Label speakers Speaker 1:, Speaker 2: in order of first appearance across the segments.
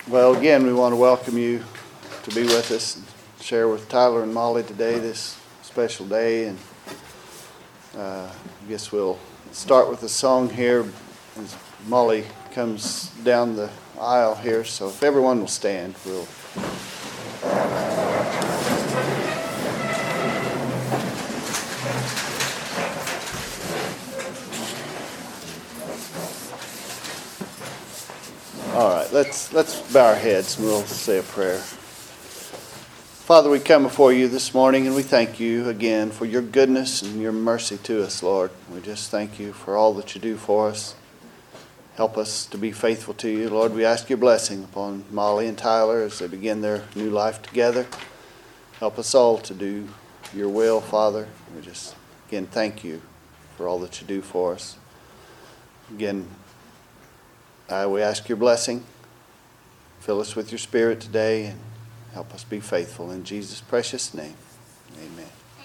Speaker 1: Well, again, we want to welcome you to be with us and share with Tyler and Molly today this special day. And I guess we'll start with a song here as Molly comes down the aisle here. So if everyone will stand, we'll... All right, let's bow our heads and we'll say a prayer. Father, we come before you this morning and we thank you again for your goodness and your mercy to us, Lord. We just thank you for all that you do for us. Help us to be faithful to you. Lord, we ask your blessing upon Molly and Tyler as they begin their new life together. Help us all to do your will, Father. We just, again, thank you for all that you do for us. Again, we ask your blessing. Fill us with your Spirit today and help us be faithful. In Jesus' precious name, amen.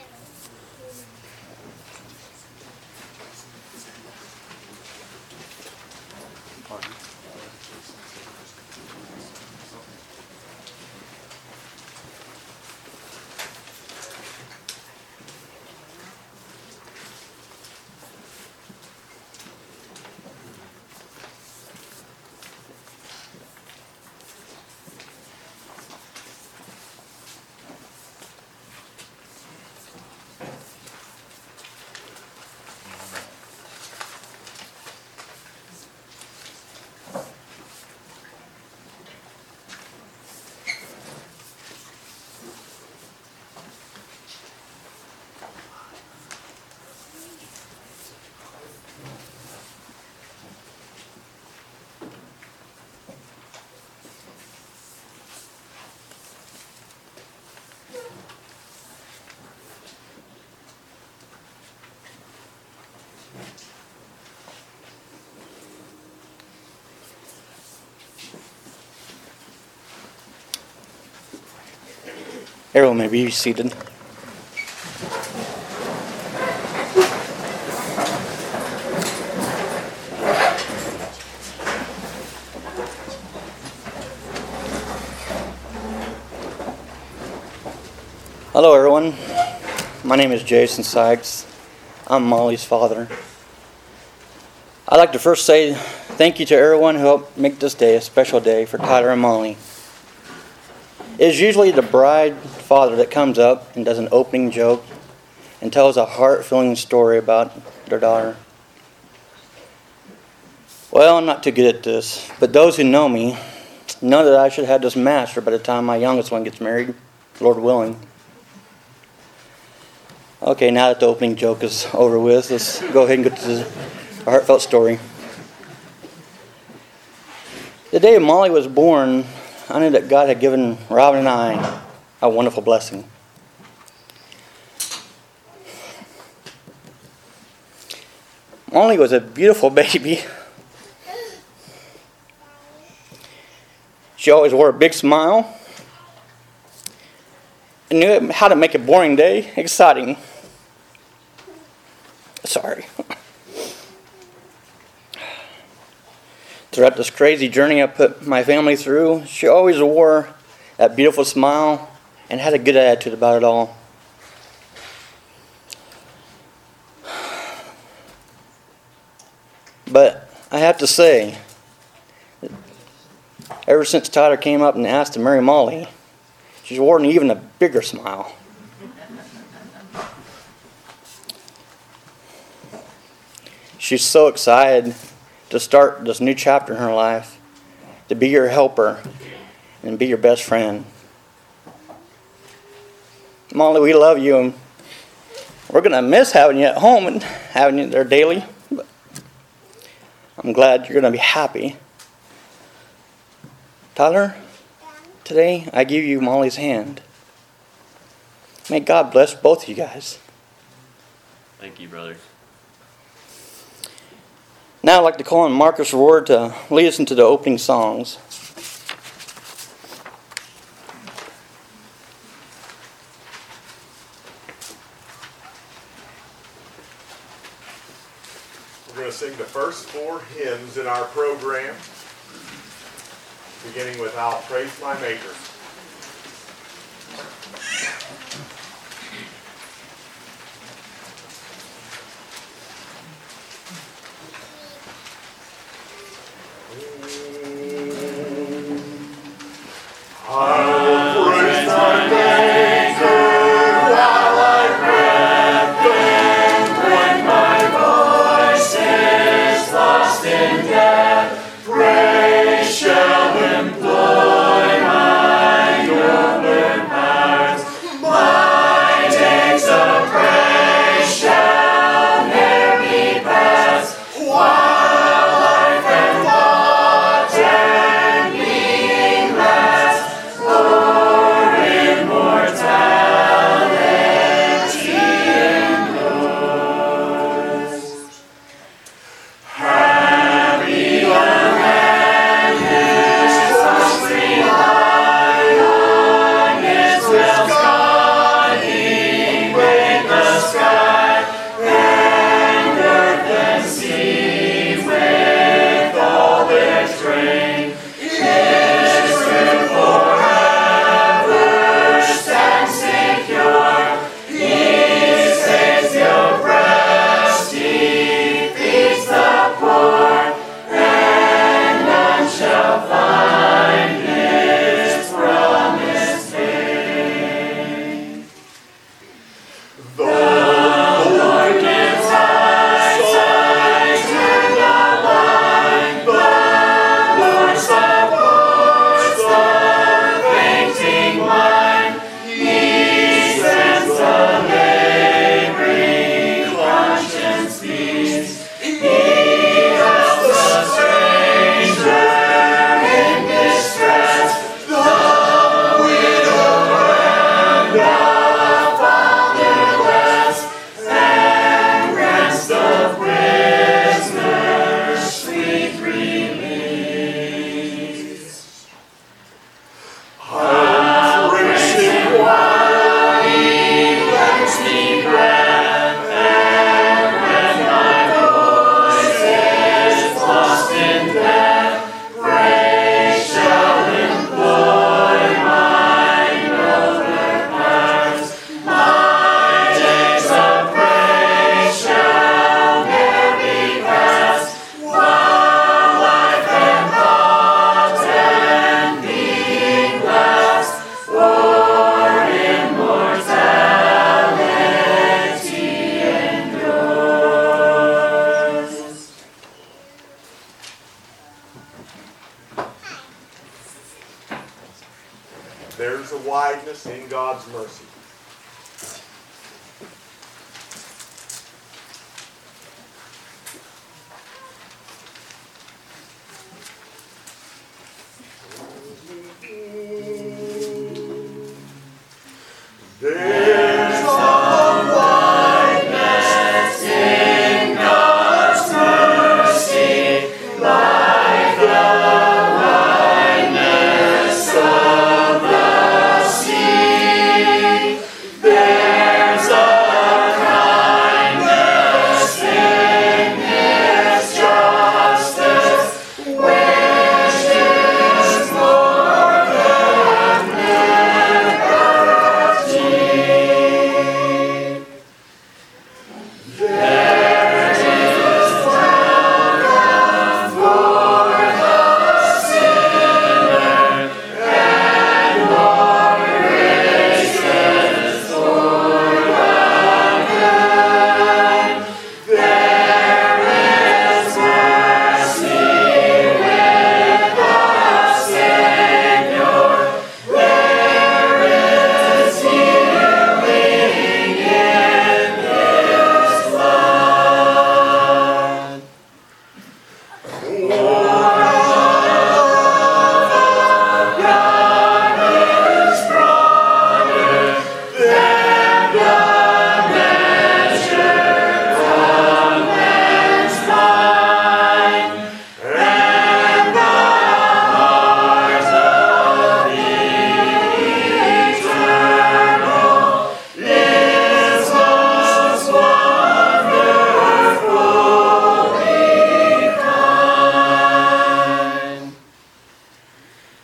Speaker 2: Everyone may be seated. Hello everyone, my name is Jason Sykes. I'm Molly's father. I'd like to first say thank you to everyone who helped make this day a special day for Tyler and Molly. It is usually the bride father that comes up and does an opening joke and tells a heart-filling story about their daughter. Well, I'm not too good at this, but those who know me know that I should have this mastered by the time my youngest one gets married, Lord willing. Okay, now that the opening joke is over with, let's go ahead and get to the heartfelt story. The day Molly was born, I knew that God had given Robin and I a wonderful blessing. Molly was a beautiful baby. She always wore a big smile and knew how to make a boring day exciting. Sorry. Throughout this crazy journey I put my family through, she always wore that beautiful smile and had a good attitude about it all. But I have to say, ever since Tyler came up and asked to marry Molly, she's worn even a bigger smile. She's so excited to start this new chapter in her life, to be your helper and be your best friend. Molly, we love you, and we're going to miss having you at home and having you there daily, but I'm glad you're going to be happy. Tyler, today I give you Molly's hand. May God bless both of you guys.
Speaker 3: Thank you, brother.
Speaker 2: Now I'd like to call on Marcus Ward to lead us into the opening songs.
Speaker 4: We're going to sing the first 4 hymns in our program. beginning with I'll Praise My Maker. I'll praise my Maker while I breath, and when my voice is lost in death, praise shall employ my nobler powers. My days of praise shall ne'er be past, while life and thought and being last, for immortality endures. Happy the man whose thoughts rely on Israel's God. He made the sky and earth and sea with all their train. His truth forever stands secure. He saves the oppressed, he feeds the poor, and none shall find his promised fame. The Lord gives eyesight to the blind, the Lord supports the fainting mind. He sends the laboring conscience peace. He helps the stranger in distress, the widow and the fatherless, and grants the prisoner sweet release. I'll praise him while he lends me breath, and when my voice is lost in death, praise shall employ my nobler powers. My days of praise shall ne'er be past, while life and thought and being last, for immortality endures. There's a wideness in God's mercy. There's a wideness in God's mercy, like the wideness of the sea.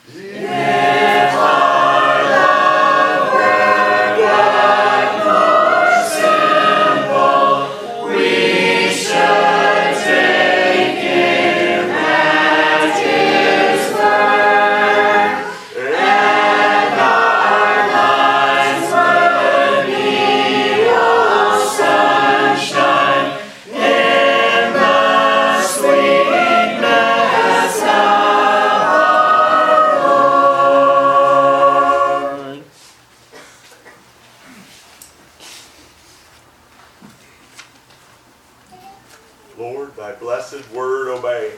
Speaker 4: Lord, thy blessed word obey.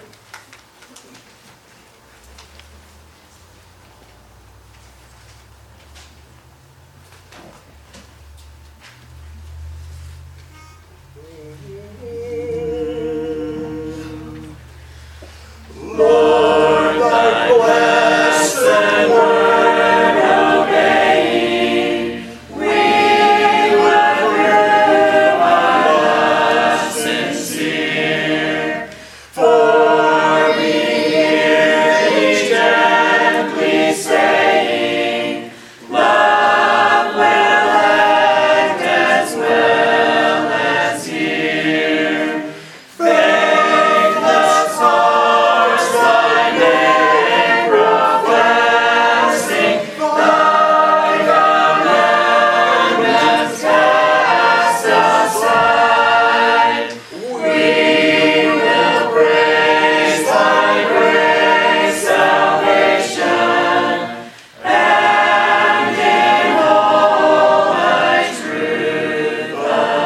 Speaker 4: Lord, thy blessed word obeying, we will prove our love sincere. For we hear thee gently saying, love will act as well as hear. Faithless hearts thy name professing, thy commandments cast aside. We will praise thy great salvation, and in all thy truth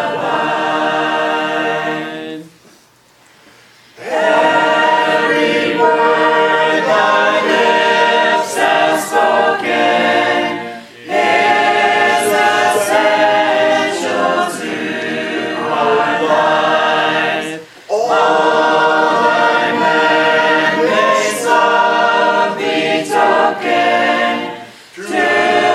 Speaker 4: abide. Every word thy lips have spoken is essential to our lives. All thy mandates of betoken to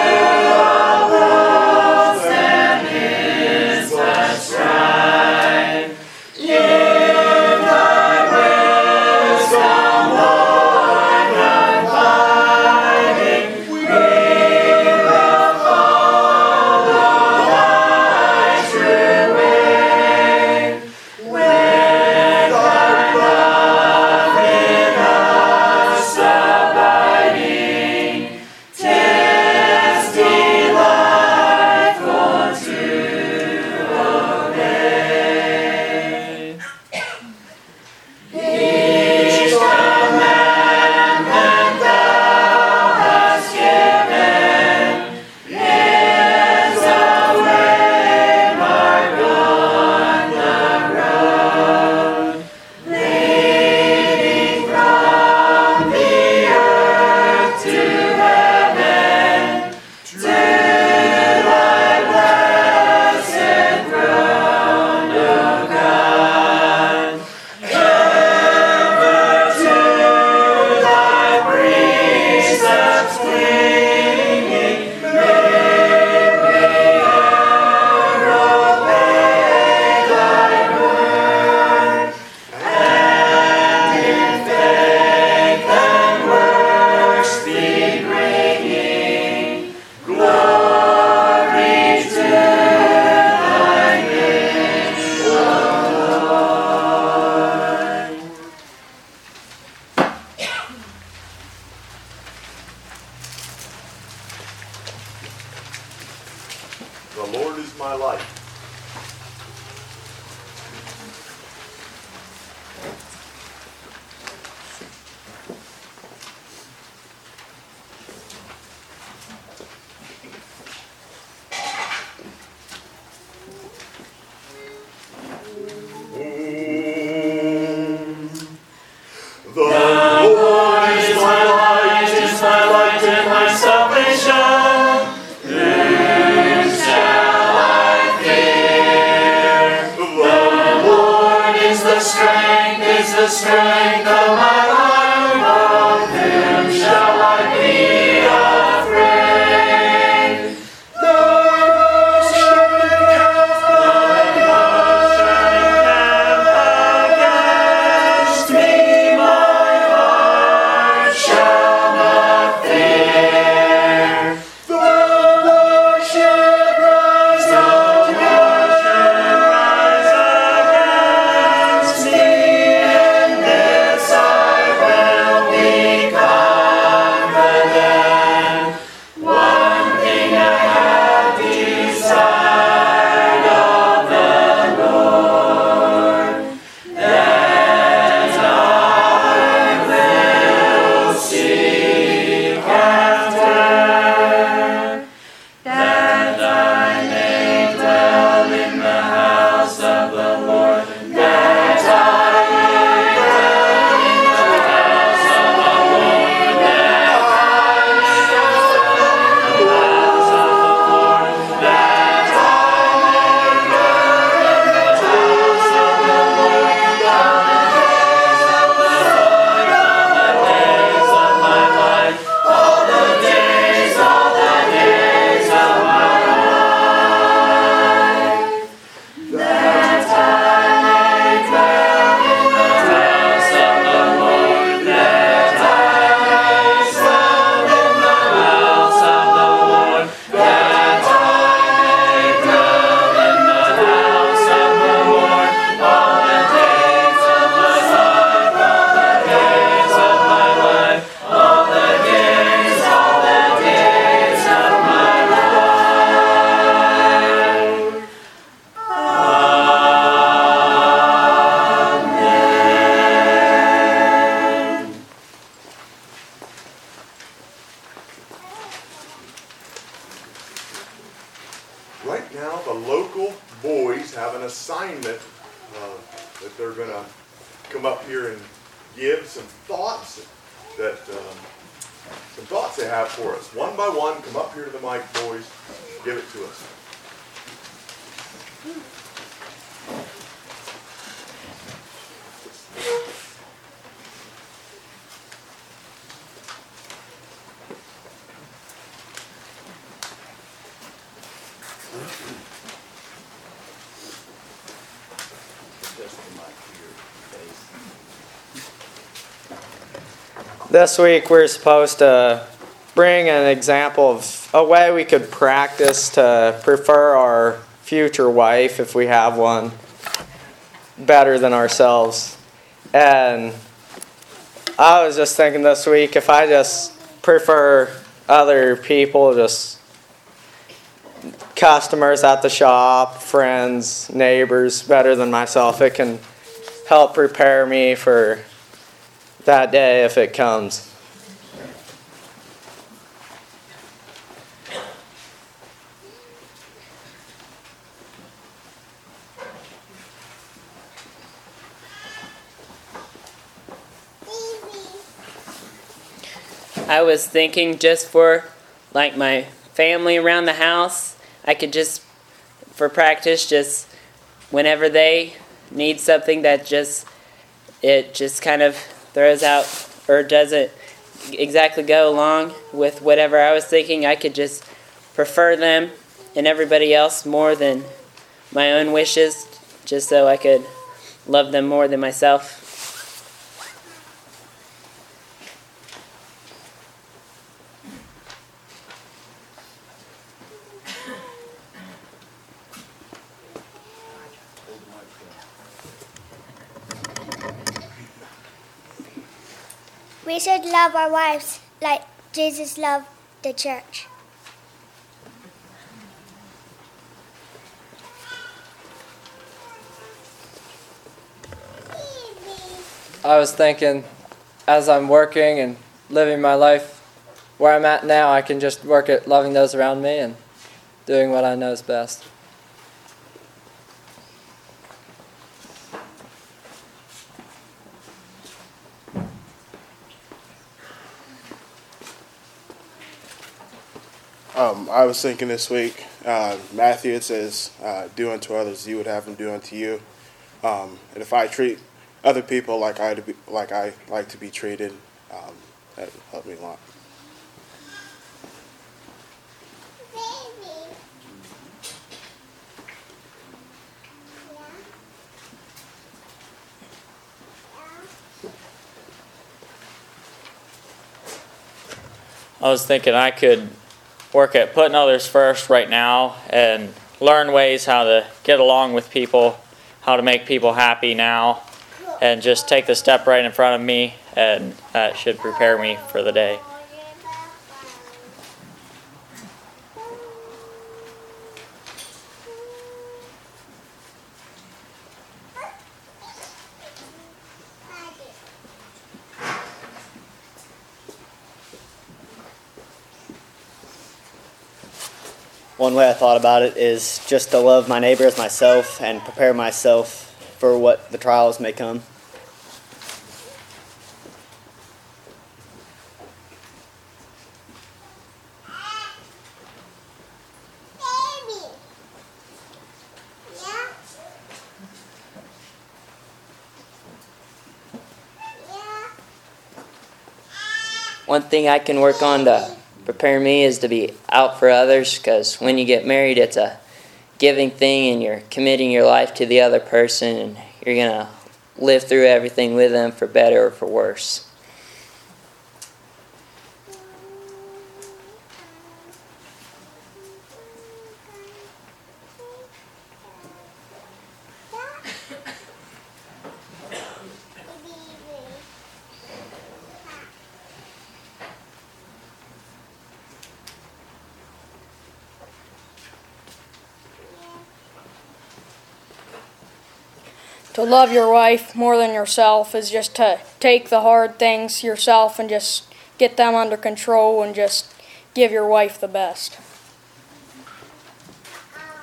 Speaker 4: approach them is but strive. In thy wisdom, Lord, confiding, we will follow thy true way. With thy love in us abiding, 'tis delightful to obey. Each commandment thou hast given is a waymark on the road, leading from the earth to heaven, to thy blessed throne, O God. Ever to thy precepts clinging, may we ever obey thy word, and in faith and works be bringing glory to thy name, O Lord. The Lord is my light. The Lord is my light and my salvation. Whom shall I fear? The Lord is the strength of my life. Of whom shall I be afraid? Thou shalt encamp against me, my heart shall not Right now, the local boys have an assignment that they're going to come up here and give some thoughts that some thoughts they have for us. One by one, come up here to the mic, boys. Give it to us.
Speaker 5: This week we're supposed to bring an example of a way we could practice to prefer our future wife, if we have one, better than ourselves. And I was just thinking this week, if I just prefer other people, just customers at the shop, friends, neighbors, better than myself, it can help prepare me for that day if it comes.
Speaker 6: I was thinking just for like my family around the house, I could just, for practice, just whenever they need something that it just kind of throws out or doesn't exactly go along with whatever I was thinking, I could just prefer them and everybody else more than my own wishes, just so I could love them more than myself.
Speaker 7: We should love our wives like Jesus loved the church.
Speaker 8: I was thinking, as I'm working and living my life where I'm at now, I can just work at loving those around me and doing what I know is best.
Speaker 9: I was thinking this week, Matthew, it says, do unto others as you would have them do unto you. And if I treat other people like I like to be treated, that would help me a lot.
Speaker 10: I was thinking I could work at putting others first right now and learn ways how to get along with people, how to make people happy now, and just take the step right in front of me, and that should prepare me for the day.
Speaker 2: One way I thought about it is just to love my neighbor as myself and prepare myself for what the trials may come.
Speaker 6: One thing I can work on to prepare me is to be out for others, because when you get married, it's a giving thing and you're committing your life to the other person, and you're going to live through everything with them for better or for worse.
Speaker 11: To love your wife more than yourself is just to take the hard things yourself and just get them under control and just give your wife the best.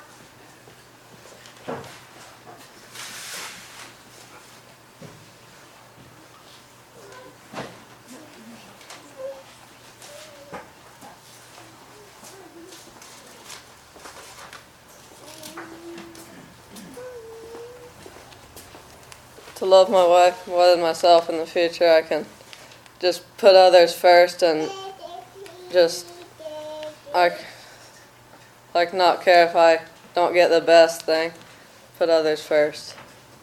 Speaker 12: to love my wife more than myself in the future. I can just put others first and just like not care if I don't get the best thing. Put others first.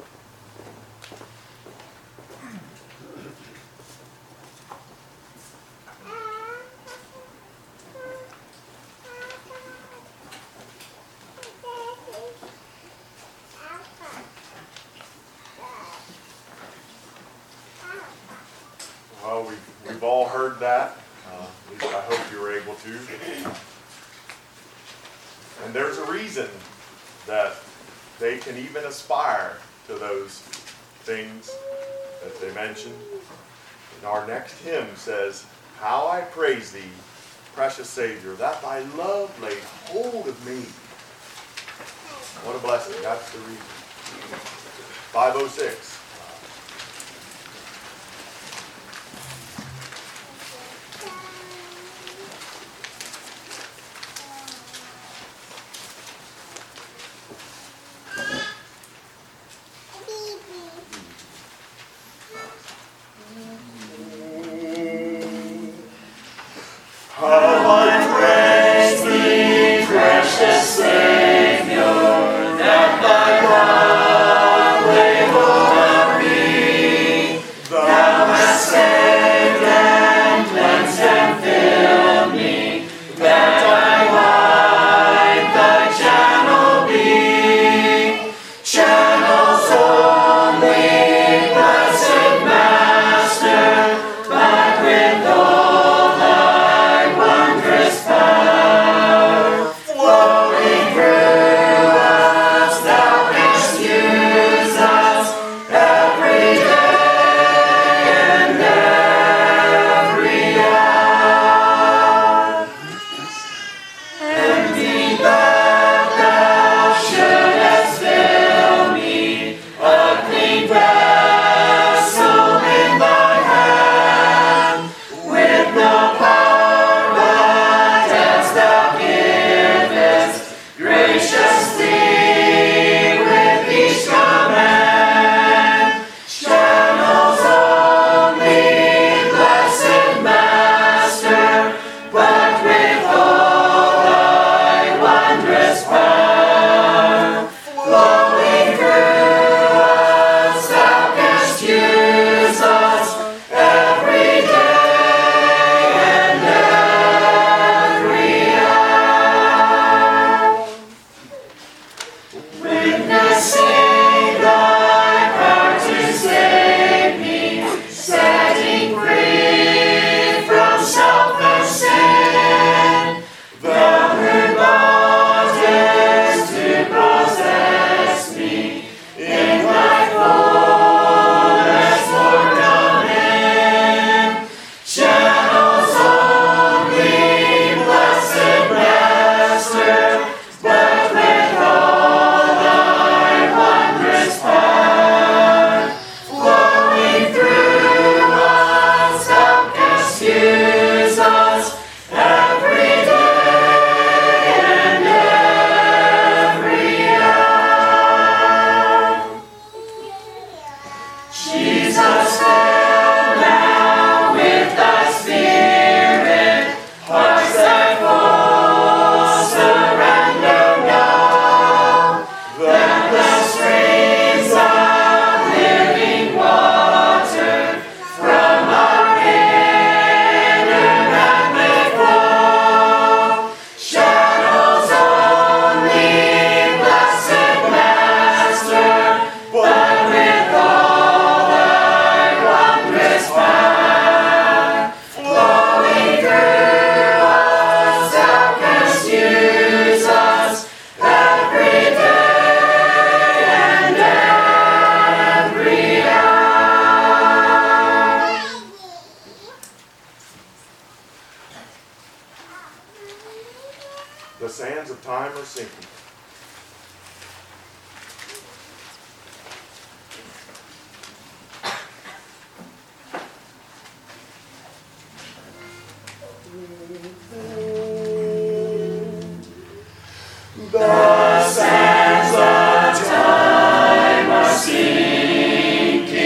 Speaker 4: Well, we've all heard that. At least I hope you were able to. And there's a reason that they can even aspire to those things that they mentioned. And our next hymn says, "How I praise thee, precious Savior, that thy love laid hold of me." What a blessing. That's the reason. 506. The sands of time are sinking.
Speaker 13: The sands of time are sinking.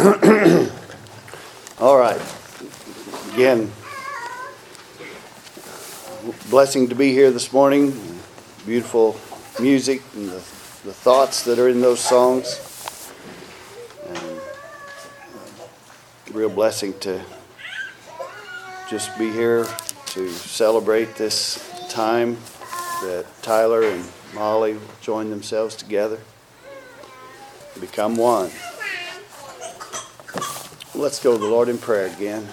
Speaker 1: All right. Again, blessing to be here this morning. Beautiful music and the thoughts that are in those songs. And real blessing to just be here to celebrate this time that Tyler and Molly joined themselves together, become one. Let's go to the Lord in prayer again.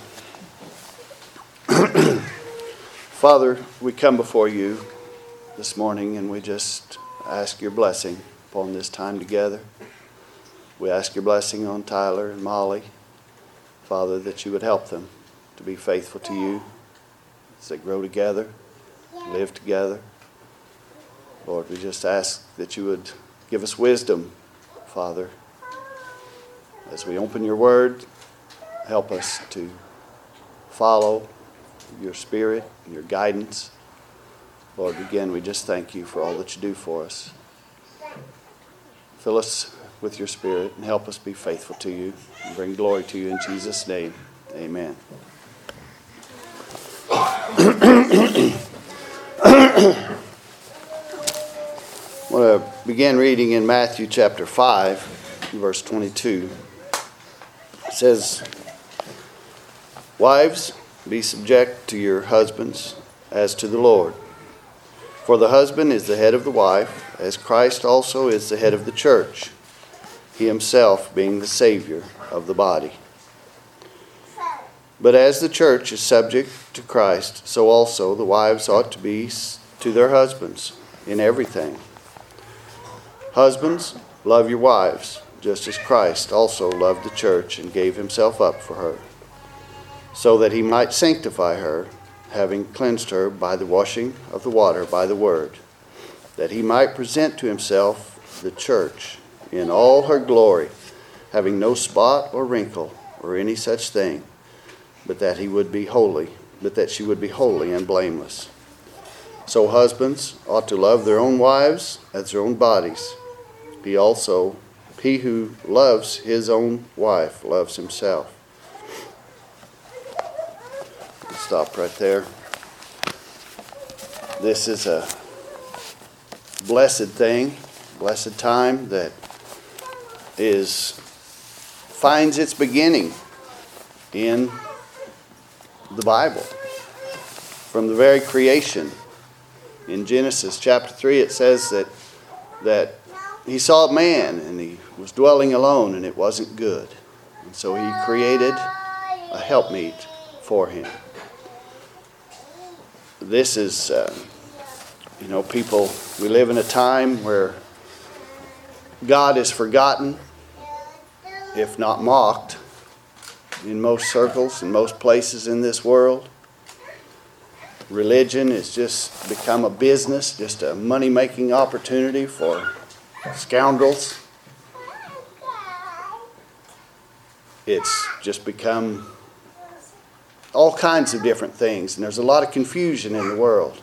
Speaker 1: Father, we come before you this morning and we just ask your blessing upon this time together. We ask your blessing on Tyler and Molly, Father, that you would help them to be faithful to you as they grow together, live together. Lord, we just ask that you would give us wisdom, Father, as we open your word. Help us to follow your spirit, your guidance. Lord, again, we just thank you for all that you do for us. Fill us with your spirit and help us be faithful to you and bring glory to you in Jesus' name. Amen. I want to begin reading in Matthew chapter 5, verse 22. It says, "Wives, be subject to your husbands as to the Lord. For the husband is the head of the wife, as Christ also is the head of the church, he himself being the Savior of the body. But as the church is subject to Christ, so also the wives ought to be to their husbands in everything. Husbands, love your wives, just as Christ also loved the church and gave himself up for her, so that he might sanctify her, having cleansed her by the washing of the water by the word, that he might present to himself the church in all her glory, having no spot or wrinkle or any such thing, but that she would be holy and blameless. So husbands ought to love their own wives as their own bodies. He who loves his own wife loves himself." Stop right there. This is a blessed thing, blessed time that finds its beginning in the Bible. From the very creation. In Genesis chapter 3 it says that he saw a man and he was dwelling alone and it wasn't good. And so he created a helpmeet for him. This is, we live in a time where God is forgotten, if not mocked, in most circles, in most places in this world. Religion has just become a business, just a money-making opportunity for scoundrels. It's just become all kinds of different things, and there's a lot of confusion in the world.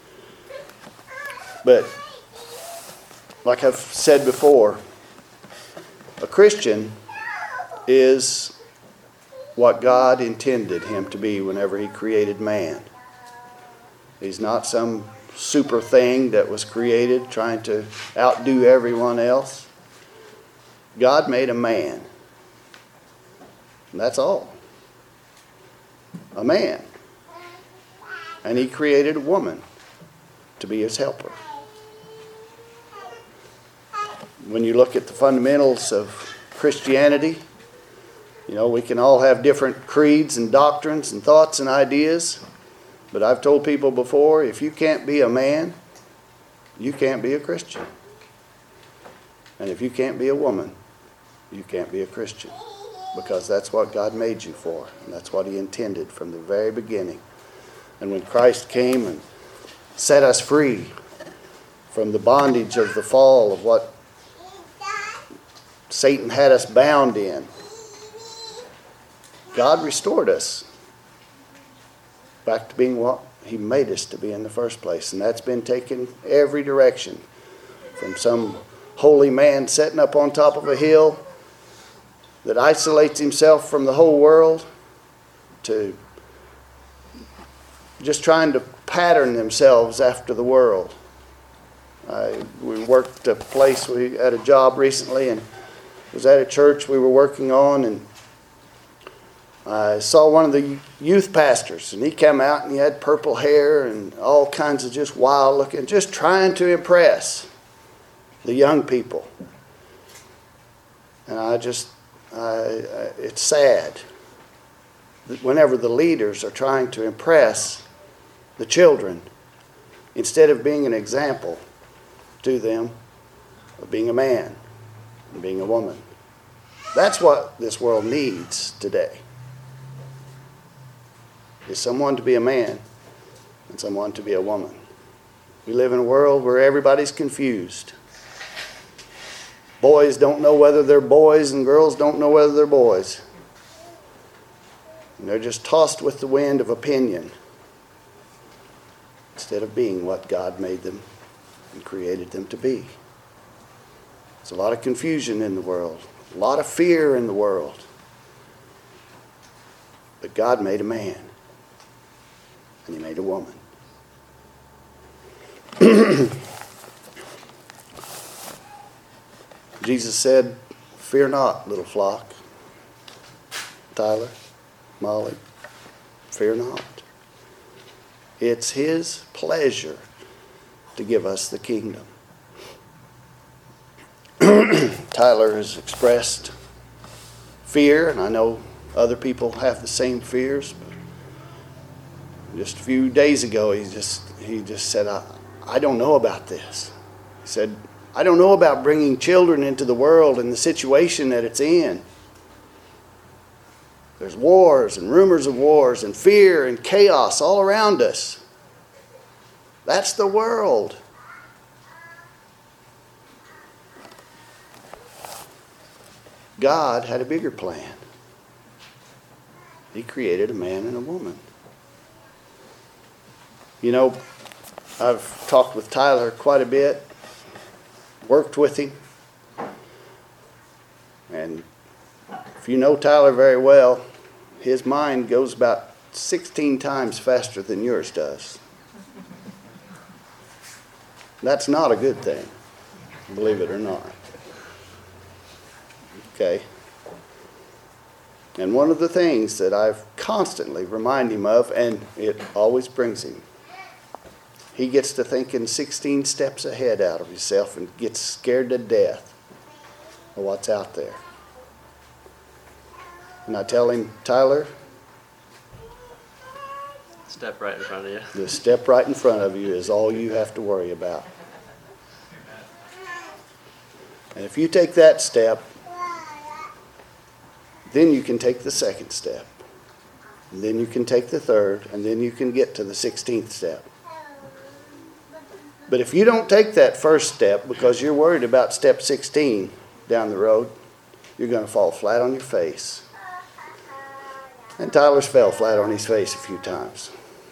Speaker 1: But like I've said before, a Christian is what God intended him to be whenever he created man. He's not some super thing that was created trying to outdo everyone else. God made a man. And that's all. A man. And he created a woman to be his helper. When you look at the fundamentals of Christianity, we can all have different creeds and doctrines and thoughts and ideas. But I've told people before, if you can't be a man, you can't be a Christian. And if you can't be a woman, you can't be a Christian. Because that's what God made you for. And that's what he intended from the very beginning. And when Christ came and set us free from the bondage of the fall of what Satan had us bound in, God restored us back to being what he made us to be in the first place. And that's been taken every direction. From some holy man sitting up on top of a hill that isolates himself from the whole world to just trying to pattern themselves after the world. We worked a place, we had a job recently, and it was at a church we were working on, and I saw one of the youth pastors, and he came out and he had purple hair and all kinds of just wild looking, just trying to impress the young people. And it's sad that whenever the leaders are trying to impress the children, instead of being an example to them of being a man and being a woman. That's what this world needs today. Is someone to be a man and someone to be a woman. We live in a world where everybody's confused. Boys don't know whether they're boys and girls don't know whether they're boys. And they're just tossed with the wind of opinion instead of being what God made them and created them to be. There's a lot of confusion in the world, a lot of fear in the world. But God made a man. And he made a woman. Jesus said, "Fear not, little flock." Tyler, Molly, fear not. It's his pleasure to give us the kingdom. Tyler has expressed fear, and I know other people have the same fears. Just a few days ago, he just said, I don't know about this. He said, I don't know about bringing children into the world and the situation that it's in. There's wars and rumors of wars and fear and chaos all around us. That's the world. God had a bigger plan. He created a man and a woman. You know, I've talked with Tyler quite a bit, worked with him. And if you know Tyler very well, his mind goes about 16 times faster than yours does. That's not a good thing, believe it or not. Okay. And one of the things that I've constantly remind him of, and it always brings him, he gets to thinking 16 steps ahead out of himself and gets scared to death of what's out there. And I tell him, Tyler,
Speaker 3: Step right in front of you.
Speaker 1: the step right in front of you is all you have to worry about. And if you take that step, then you can take the second step. And then you can take the third, and then you can get to the 16th step. But if you don't take that first step because you're worried about step 16 down the road, you're going to fall flat on your face. And Tyler's fell flat on his face a few times.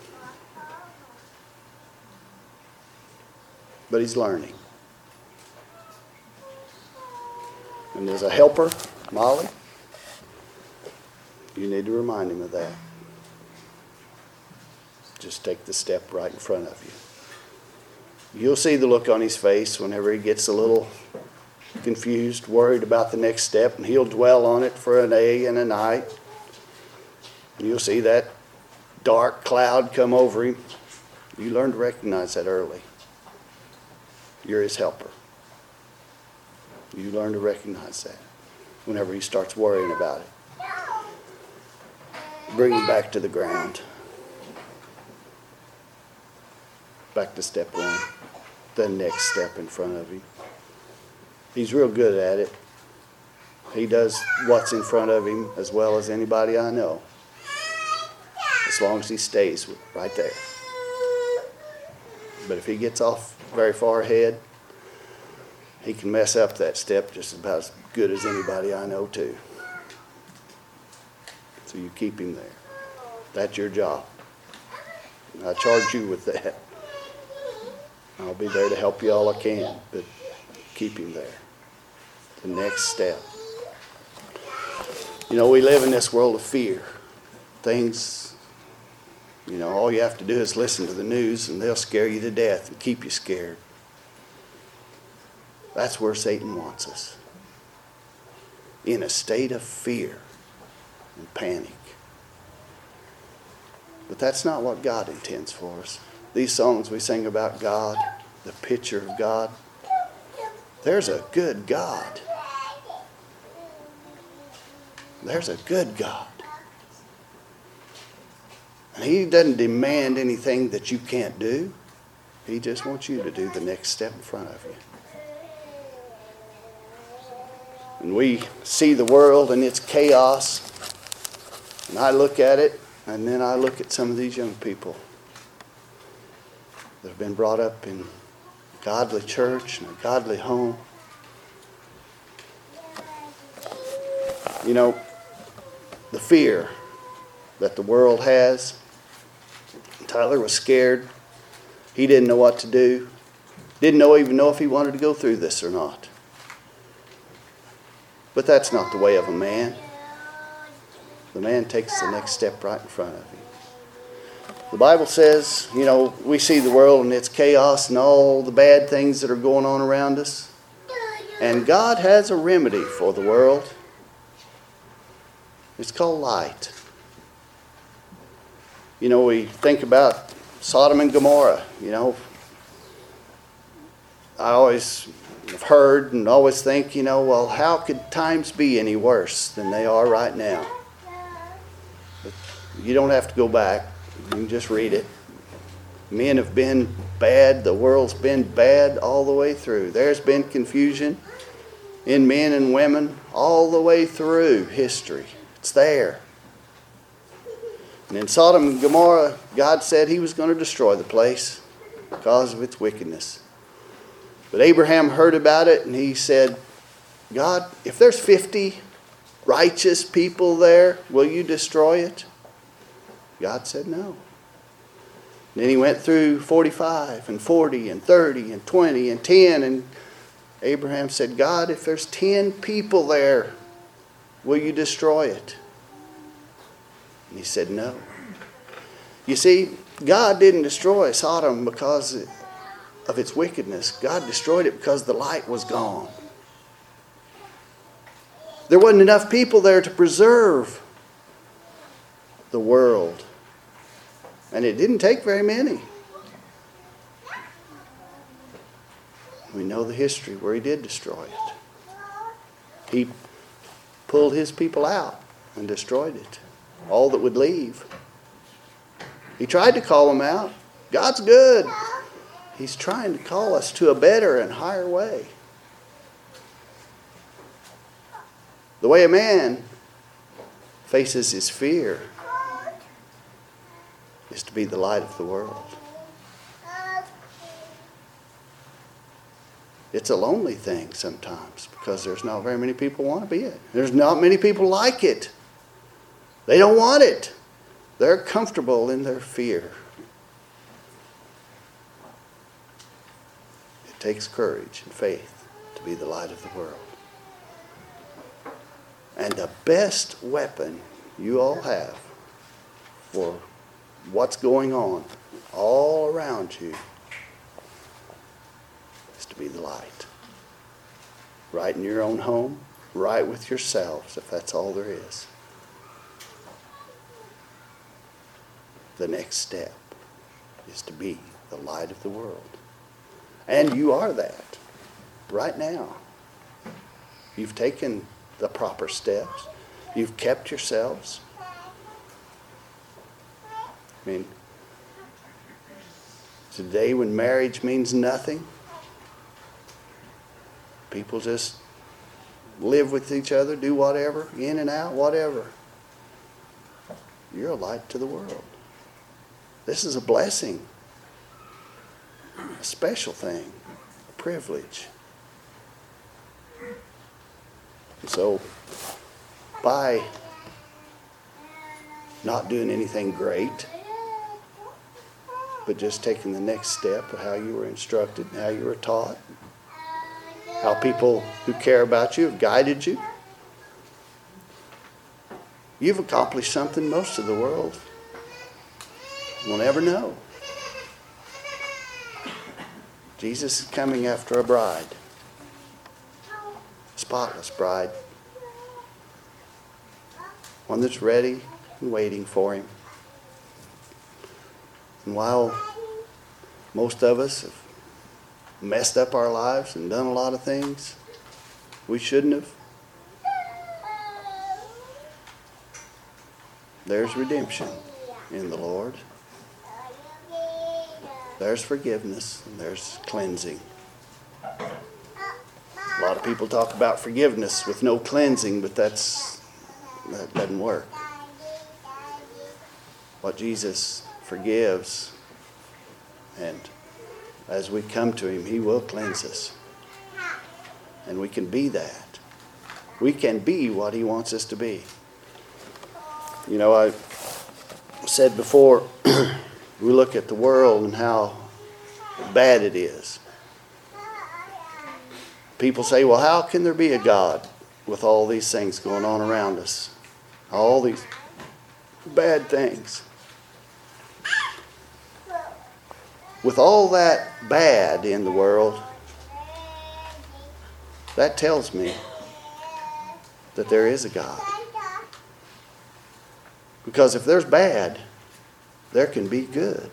Speaker 1: But he's learning. And as a helper, Molly, you need to remind him of that. Just take the step right in front of you. You'll see the look on his face whenever he gets a little confused, worried about the next step, and he'll dwell on it for a day and a night. And you'll see that dark cloud come over him. You learn to recognize that early. You're his helper. You learn to recognize that whenever he starts worrying about it. Bring him back to the ground. Back to step one. The next step in front of him. He's real good at it. He does what's in front of him as well as anybody I know. As long as he stays right there. But if he gets off very far ahead, he can mess up that step just about as good as anybody I know too. So you keep him there. That's your job. I charge you with that. I'll be there to help you all I can, but keep him there. The next step. You know, we live in this world of fear. Things, you know, all you have to do is listen to the news and they'll scare you to death and keep you scared. That's where Satan wants us. In a state of fear and panic. But that's not what God intends for us. These songs we sing about God, the picture of God, there's a good God. There's a good God. And He doesn't demand anything that you can't do. He just wants you to do the next step in front of you. And we see the world and its chaos, and I look at it, and then I look at some of these young people that have been brought up in a godly church and a godly home. You know, the fear that the world has. Tyler was scared. He didn't know what to do. Didn't even know if he wanted to go through this or not. But that's not the way of a man. The man takes the next step right in front of him. The Bible says, you know, we see the world and its chaos and all the bad things that are going on around us. And God has a remedy for the world. It's called light. You know, we think about Sodom and Gomorrah, you know. I always have heard and always think, you know, well, how could times be any worse than they are right now? But you don't have to go back. You can just read it. Men have been bad. The world's been bad all the way through. There's been confusion in men and women all the way through history. It's there. And in Sodom and Gomorrah, God said He was going to destroy the place because of its wickedness. But Abraham heard about it and he said, God, if there's 50 righteous people there, will you destroy it? God said no. And then he went through 45 and 40 and 30 and 20 and 10. And Abraham said, God, if there's 10 people there, will you destroy it? And he said no. You see, God didn't destroy Sodom because of its wickedness. God destroyed it because the light was gone. There wasn't enough people there to preserve the world. And it didn't take very many. We know the history where He did destroy it. He pulled His people out and destroyed it. All that would leave. He tried to call them out. God's good. He's trying to call us to a better and higher way. The way a man faces his fear is to be the light of the world. It's a lonely thing sometimes because there's not very many people want to be it. There's not many people like it. They don't want it. They're comfortable in their fear. It takes courage and faith to be the light of the world. And the best weapon you all have for what's going on all around you is to be the light. Right in your own home, right with yourselves, if that's all there is. The next step is to be the light of the world. And you are that right now. You've taken the proper steps. You've kept yourselves. I mean, today when marriage means nothing, people just live with each other, do whatever, in and out, whatever. You're a light to the world. This is a blessing, a special thing, a privilege. And so, by not doing anything great, but just taking the next step of how you were instructed, how you were taught, how people who care about you have guided you, you've accomplished something most of the world will never know. Jesus is coming after a bride. Spotless bride. One that's ready and waiting for him. And while most of us have messed up our lives and done a lot of things we shouldn't have, there's redemption in the Lord. There's forgiveness and there's cleansing. A lot of people talk about forgiveness with no cleansing, but that doesn't work. What Jesus forgives, and as we come to him, he will cleanse us. And we can be that. We can be what he wants us to be. You know, I said before, we look at the world and how bad it is. People say, well, how can there be a God with all these things going on around us? All these bad things. With all that bad in the world, that tells me that there is a God. Because if there's bad, there can be good.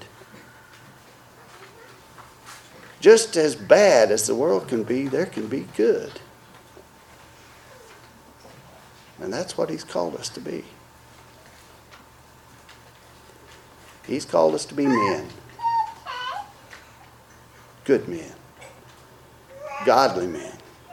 Speaker 1: Just as bad as the world can be, there can be good. And that's what he's called us to be. He's called us to be men. Good men. Godly men.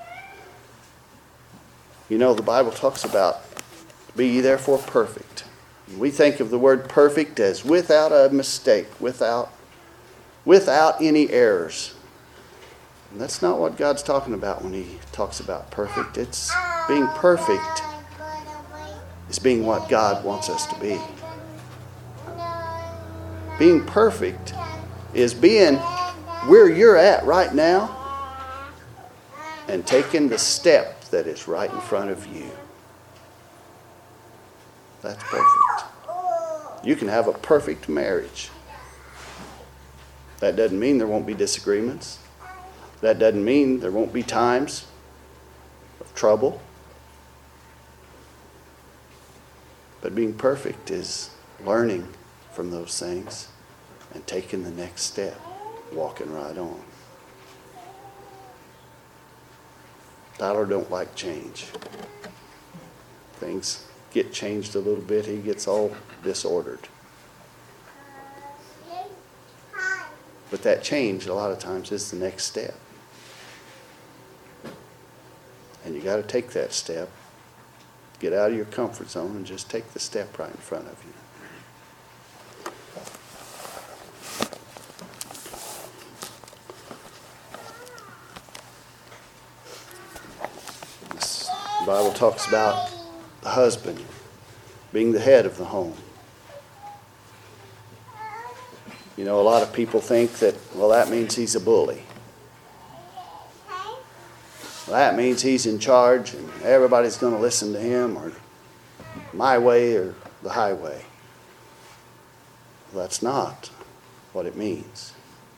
Speaker 1: You know, the Bible talks about, be ye therefore perfect. We think of the word perfect as without a mistake, without any errors. And that's not what God's talking about when he talks about perfect. It's being perfect is being what God wants us to be. Being perfect is being where you're at right now and taking the step that is right in front of you. That's perfect. You can have a perfect marriage. That doesn't mean there won't be disagreements. That doesn't mean there won't be times of trouble. But being perfect is learning from those things and taking the next step, walking right on. Tyler don't like change. Things get changed a little bit, he gets all disordered. But that change a lot of times is the next step. And you got to take that step. Get out of your comfort zone and just take the step right in front of you. The Bible talks about the husband being the head of the home. You know, a lot of people think that, well, that means he's a bully. That means he's in charge and everybody's going to listen to him, or my way or the highway. Well, that's not what it means.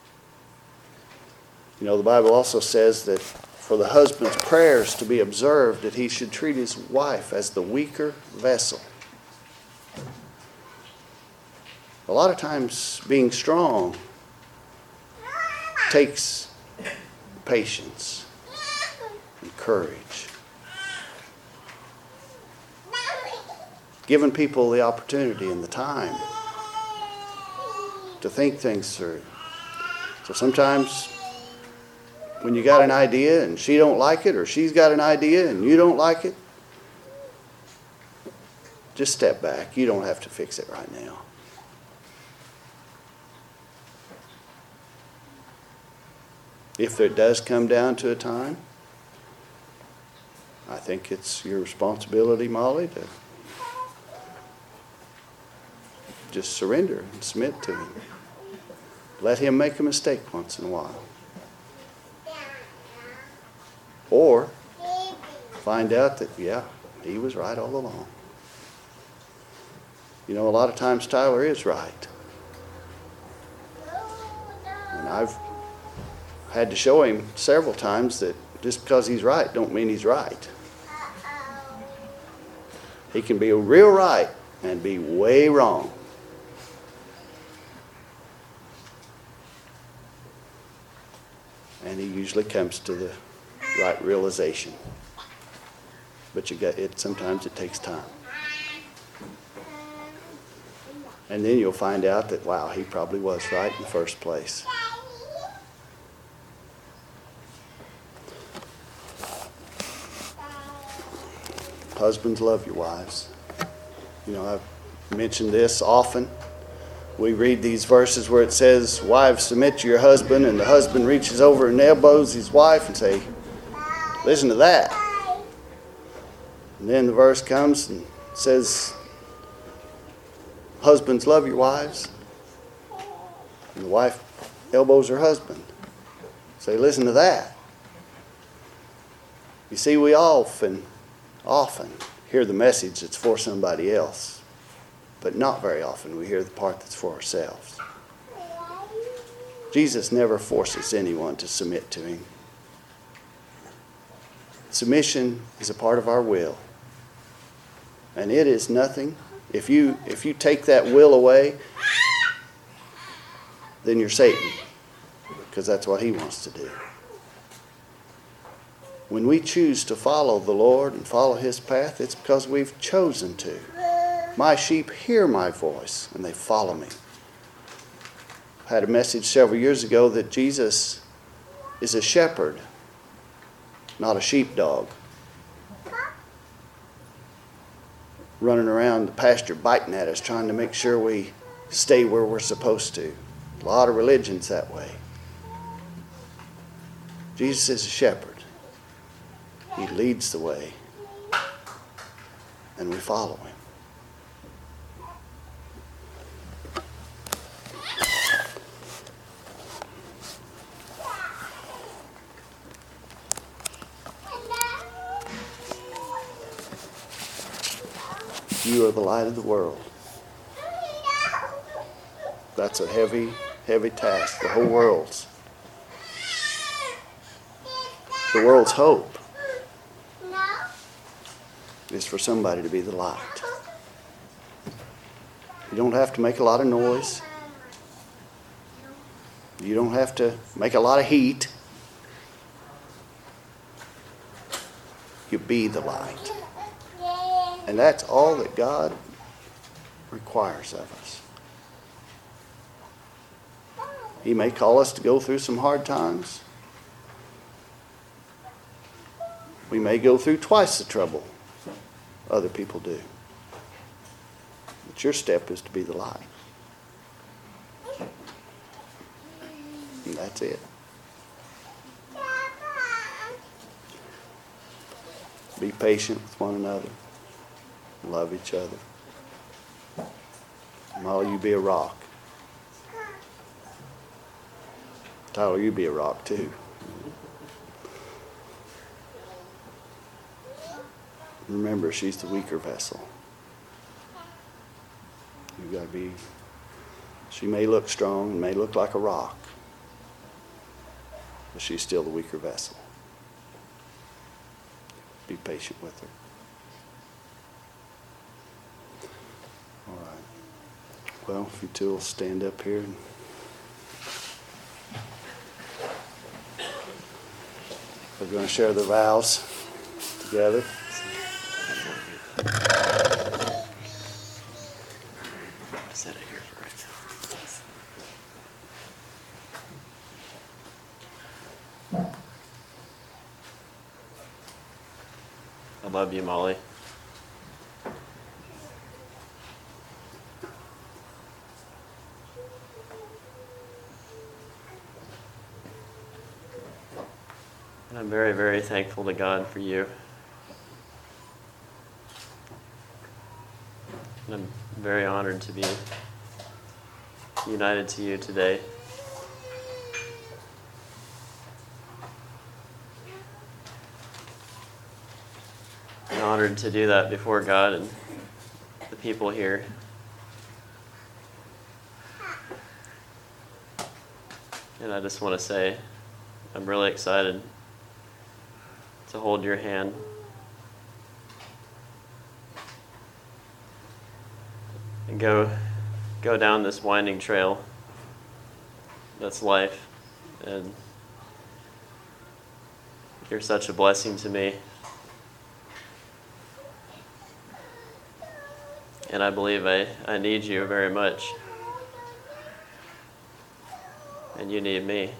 Speaker 1: You know, the Bible also says that for the husband's prayers to be observed, that he should treat his wife as the weaker vessel. A lot of times being strong takes patience and courage. Giving people the opportunity and the time to think things through. So sometimes when you got an idea and she don't like it, or she's got an idea and you don't like it, just step back. You don't have to fix it right now. If it does come down to a time, I think it's your responsibility, Molly, to just surrender and submit to him. Let him make a mistake once in a while. Or find out that, yeah, he was right all along. You know, a lot of times Tyler is right. And I've had to show him several times that just because he's right don't mean he's right. He can be real right and be way wrong. And he usually comes to the right realization. But sometimes it takes time. And then you'll find out that, wow, he probably was right in the first place. Husbands, love your wives. You know, I've mentioned this often. We read these verses where it says, wives, submit to your husband, and the husband reaches over and elbows his wife and say, listen to that. And then the verse comes and says, husbands, love your wives. And the wife elbows her husband. Say, listen to that. You see, we often hear the message that's for somebody else, but not very often we hear the part that's for ourselves. Jesus never forces anyone to submit to him. Submission is a part of our will. And it is nothing. If you take that will away, then you're Satan, because that's what he wants to do. When we choose to follow the Lord and follow his path, it's because we've chosen to. My sheep hear my voice and they follow me. I had a message several years ago that Jesus is a shepherd, not a sheepdog, running around the pasture biting at us, trying to make sure we stay where we're supposed to. A lot of religions that way. Jesus is a shepherd. He leads the way, and we follow him. You are the light of the world. That's a heavy, heavy task. The whole world's hope is for somebody to be the light. You don't have to make a lot of noise. You don't have to make a lot of heat. You be the light. And that's all that God requires of us. He may call us to go through some hard times. We may go through twice the trouble other people do. But your step is to be the light. And that's it. Be patient with one another. Love each other. Molly, you be a rock. Tyler, you be a rock too. Remember, she's the weaker vessel. You've got to be, she may look strong and may look like a rock, but she's still the weaker vessel. Be patient with her. All right. Well, if you two will stand up here. We're going to share the vows together.
Speaker 3: Set it here for right now. I love you, Molly. And I'm very, very thankful to God for you. And I'm very honored to be united to you today. I'm honored to do that before God and the people here. And I just want to say, I'm really excited to hold your hand. And go down this winding trail that's life. And you're such a blessing to me. And I believe I need you very much. And you need me.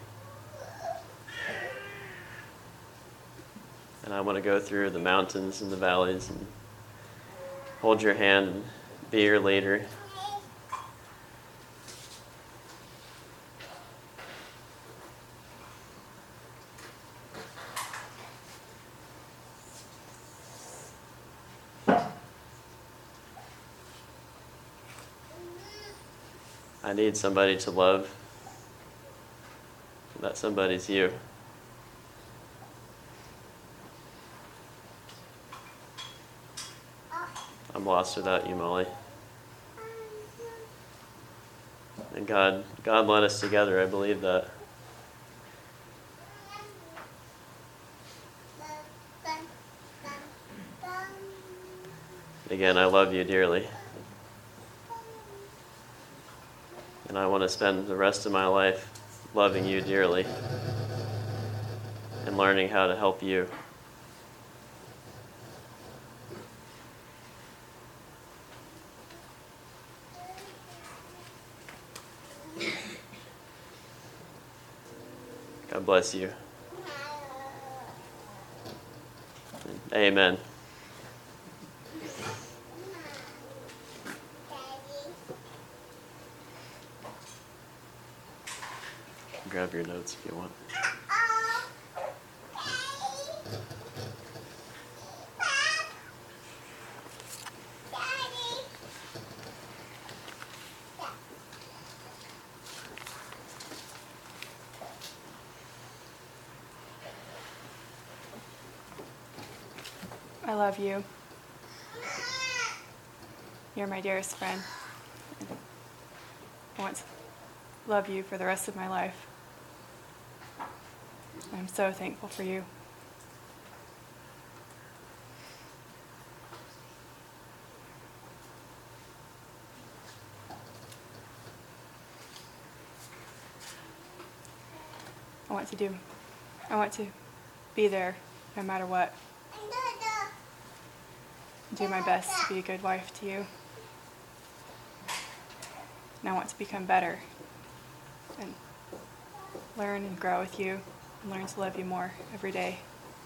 Speaker 3: And I want to go through the mountains and the valleys and hold your hand and be your leader. I need somebody to love. That somebody's you. I'm lost without you, Molly. And God led us together. I believe that. Again, I love you dearly. And I want to spend the rest of my life loving you dearly and learning how to help you. God bless you. Amen. Grab your notes if you want.
Speaker 13: I love you. You're my dearest friend. I want to love you for the rest of my life. I'm so thankful for you. I want to be there no matter what. Do my best to be a good wife to you. And I want to become better and learn and grow with you and learn to love you more every day.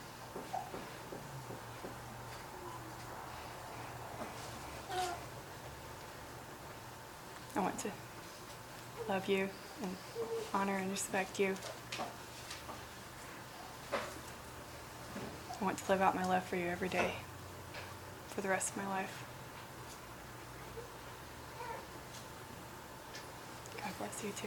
Speaker 13: I want to love you and honor and respect you. I want to live out my love for you every day for the rest of my life. God bless you too.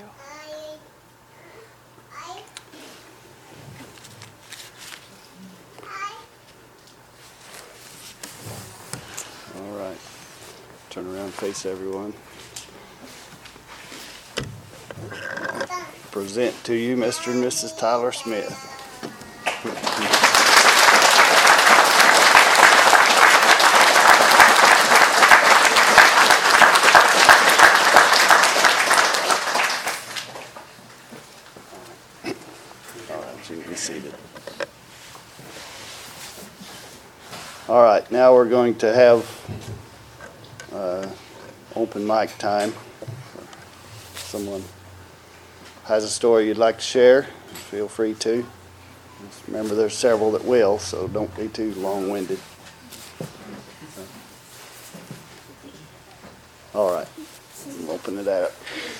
Speaker 1: All right. Turn around and face everyone. Present to you Mr. and Mrs. Tyler Smith. You can be seated. All right, now we're going to have open mic time. If someone has a story you'd like to share, feel free to. Just remember, there's several that will, so don't be too long-winded. All right, open it up.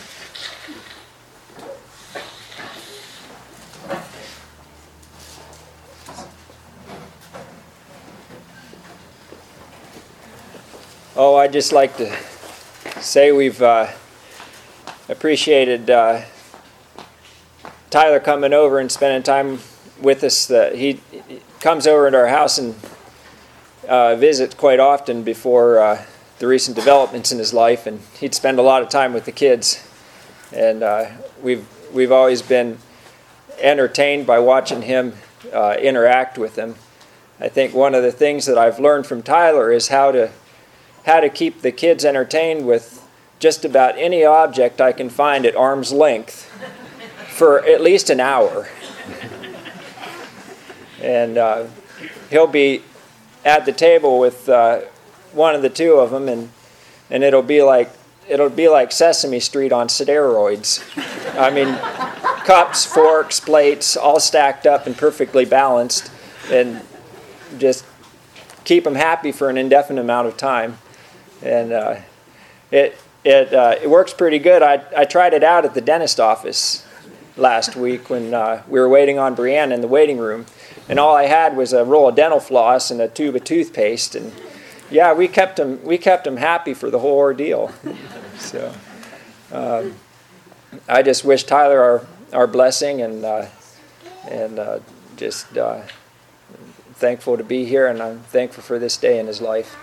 Speaker 14: Oh, I'd just like to say we've appreciated Tyler coming over and spending time with us. He comes over to our house and visits quite often before the recent developments in his life, and he'd spend a lot of time with the kids. And we've we've always been entertained by watching him interact with them. I think one of the things that I've learned from Tyler is how to keep the kids entertained with just about any object I can find at arm's length for at least an hour. And he'll be at the table with one of the two of them, and it'll be like Sesame Street on steroids. I mean, cups, forks, plates, all stacked up and perfectly balanced, and just keep them happy for an indefinite amount of time. And it works pretty good. I tried it out at the dentist office last week when we were waiting on Brianna in the waiting room, and all I had was a roll of dental floss and a tube of toothpaste, and yeah, we kept them happy for the whole ordeal. So I just wish Tyler our blessing, and just thankful to be here, and I'm thankful for this day in his life.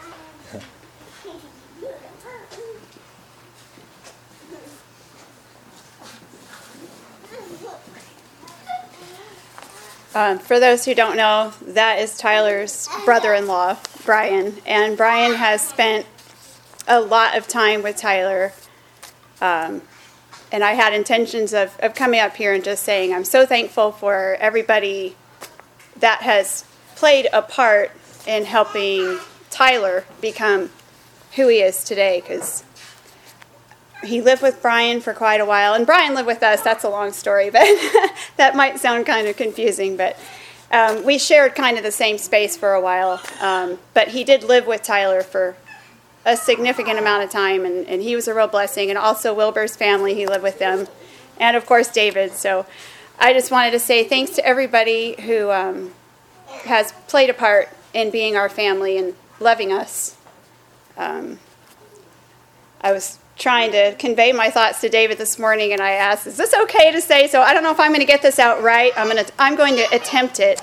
Speaker 15: For those who don't know, that is Tyler's brother-in-law, Brian. And Brian has spent a lot of time with Tyler. And I had intentions of coming up here and just saying I'm so thankful for everybody that has played a part in helping Tyler become who he is today, because he lived with Brian for quite a while, and Brian lived with us. That's a long story, but that might sound kind of confusing. But we shared kind of the same space for a while. But he did live with Tyler for a significant amount of time, and he was a real blessing. And also Wilbur's family, he lived with them, and of course David. So I just wanted to say thanks to everybody who has played a part in being our family and loving us. I was trying to convey my thoughts to David this morning, and I asked, is this okay to say? So I don't know if I'm going to get this out right. I'm going to attempt it.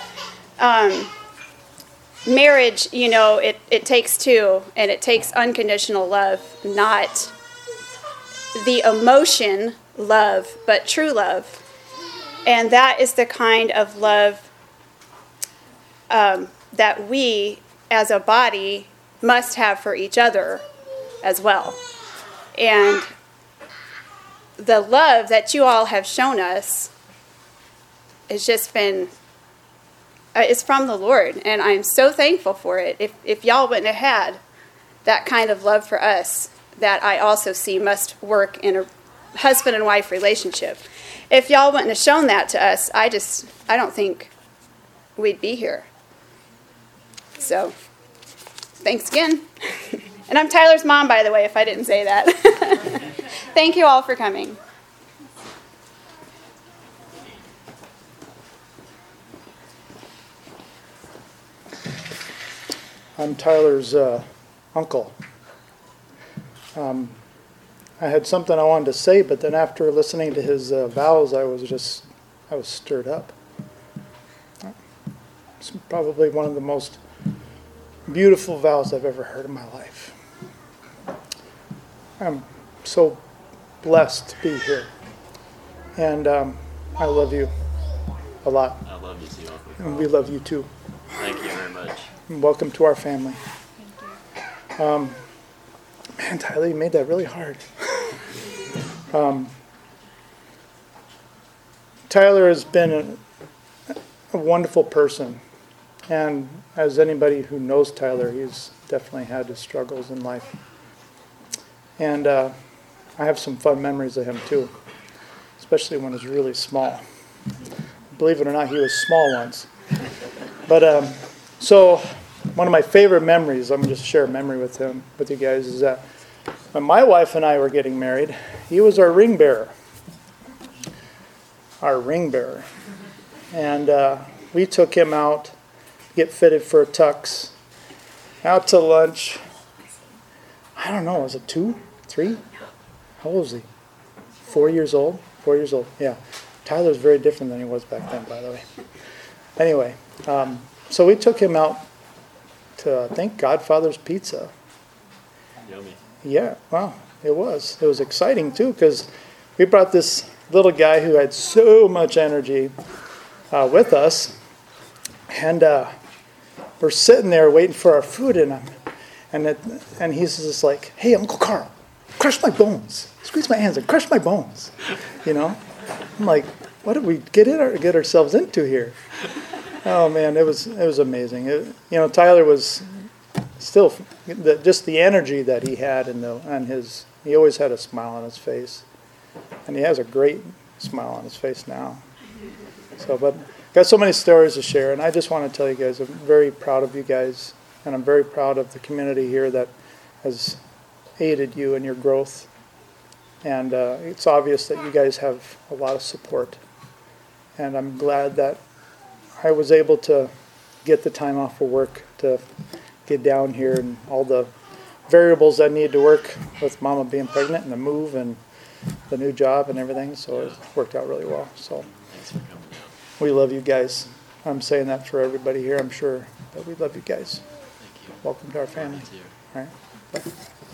Speaker 15: Marriage, it takes two, and it takes unconditional love, not the emotion love, but true love. And that is the kind of love that we as a body must have for each other as well. And the love that you all have shown us has just been, it's from the Lord, and I'm so thankful for it. If y'all wouldn't have had that kind of love for us, that I also see must work in a husband and wife relationship. If y'all wouldn't have shown that to us, I don't think we'd be here. So, thanks again. And I'm Tyler's mom, by the way, if I didn't say that. Thank you all for coming.
Speaker 16: I'm Tyler's uncle. I had something I wanted to say, but then after listening to his vows, I was stirred up. It's probably one of the most beautiful vows I've ever heard in my life. I'm so blessed to be here. And I love you a lot.
Speaker 3: I love you too, Uncle
Speaker 16: And we love you too.
Speaker 3: Thank you very much.
Speaker 16: And welcome to our family. Man, Tyler, you made that really hard. Tyler has been a wonderful person. And as anybody who knows Tyler, he's definitely had his struggles in life. And I have some fun memories of him too, especially when he was really small. Believe it or not, he was small once. But so one of my favorite memories, I'm going to just share a memory with you guys, is that when my wife and I were getting married, he was our ring bearer. Our ring bearer. And we took him out to get fitted for a tux, out to lunch. I don't know, was it 2, 3? How old was he? 4 years old? 4 years old, yeah. Tyler's very different than he was back then, by the way. Anyway, so we took him out to, I think, Godfather's Pizza.
Speaker 3: Yummy.
Speaker 16: Yeah, wow, it was. It was exciting, too, because we brought this little guy who had so much energy with us. And we're sitting there waiting for our food, and he's just like, "Hey, Uncle Carl, crush my bones. Squeeze my hands and crush my bones." You know? I'm like, what did we get ourselves into here? Oh man, it was amazing. Tyler was still just the energy that he had he always had a smile on his face, and he has a great smile on his face now. So, but got so many stories to share, and I just want to tell you guys, I'm very proud of you guys, and I'm very proud of the community here that has aided you in your growth. And it's obvious that you guys have a lot of support. And I'm glad that I was able to get the time off of work to get down here, and all the variables that need to work with Mama being pregnant and the move and the new job and everything. So it worked out really well. So we love you guys. I'm saying that for everybody here, I'm sure, but we love you guys.
Speaker 3: Thank you.
Speaker 16: Welcome to our family. All right. Bye.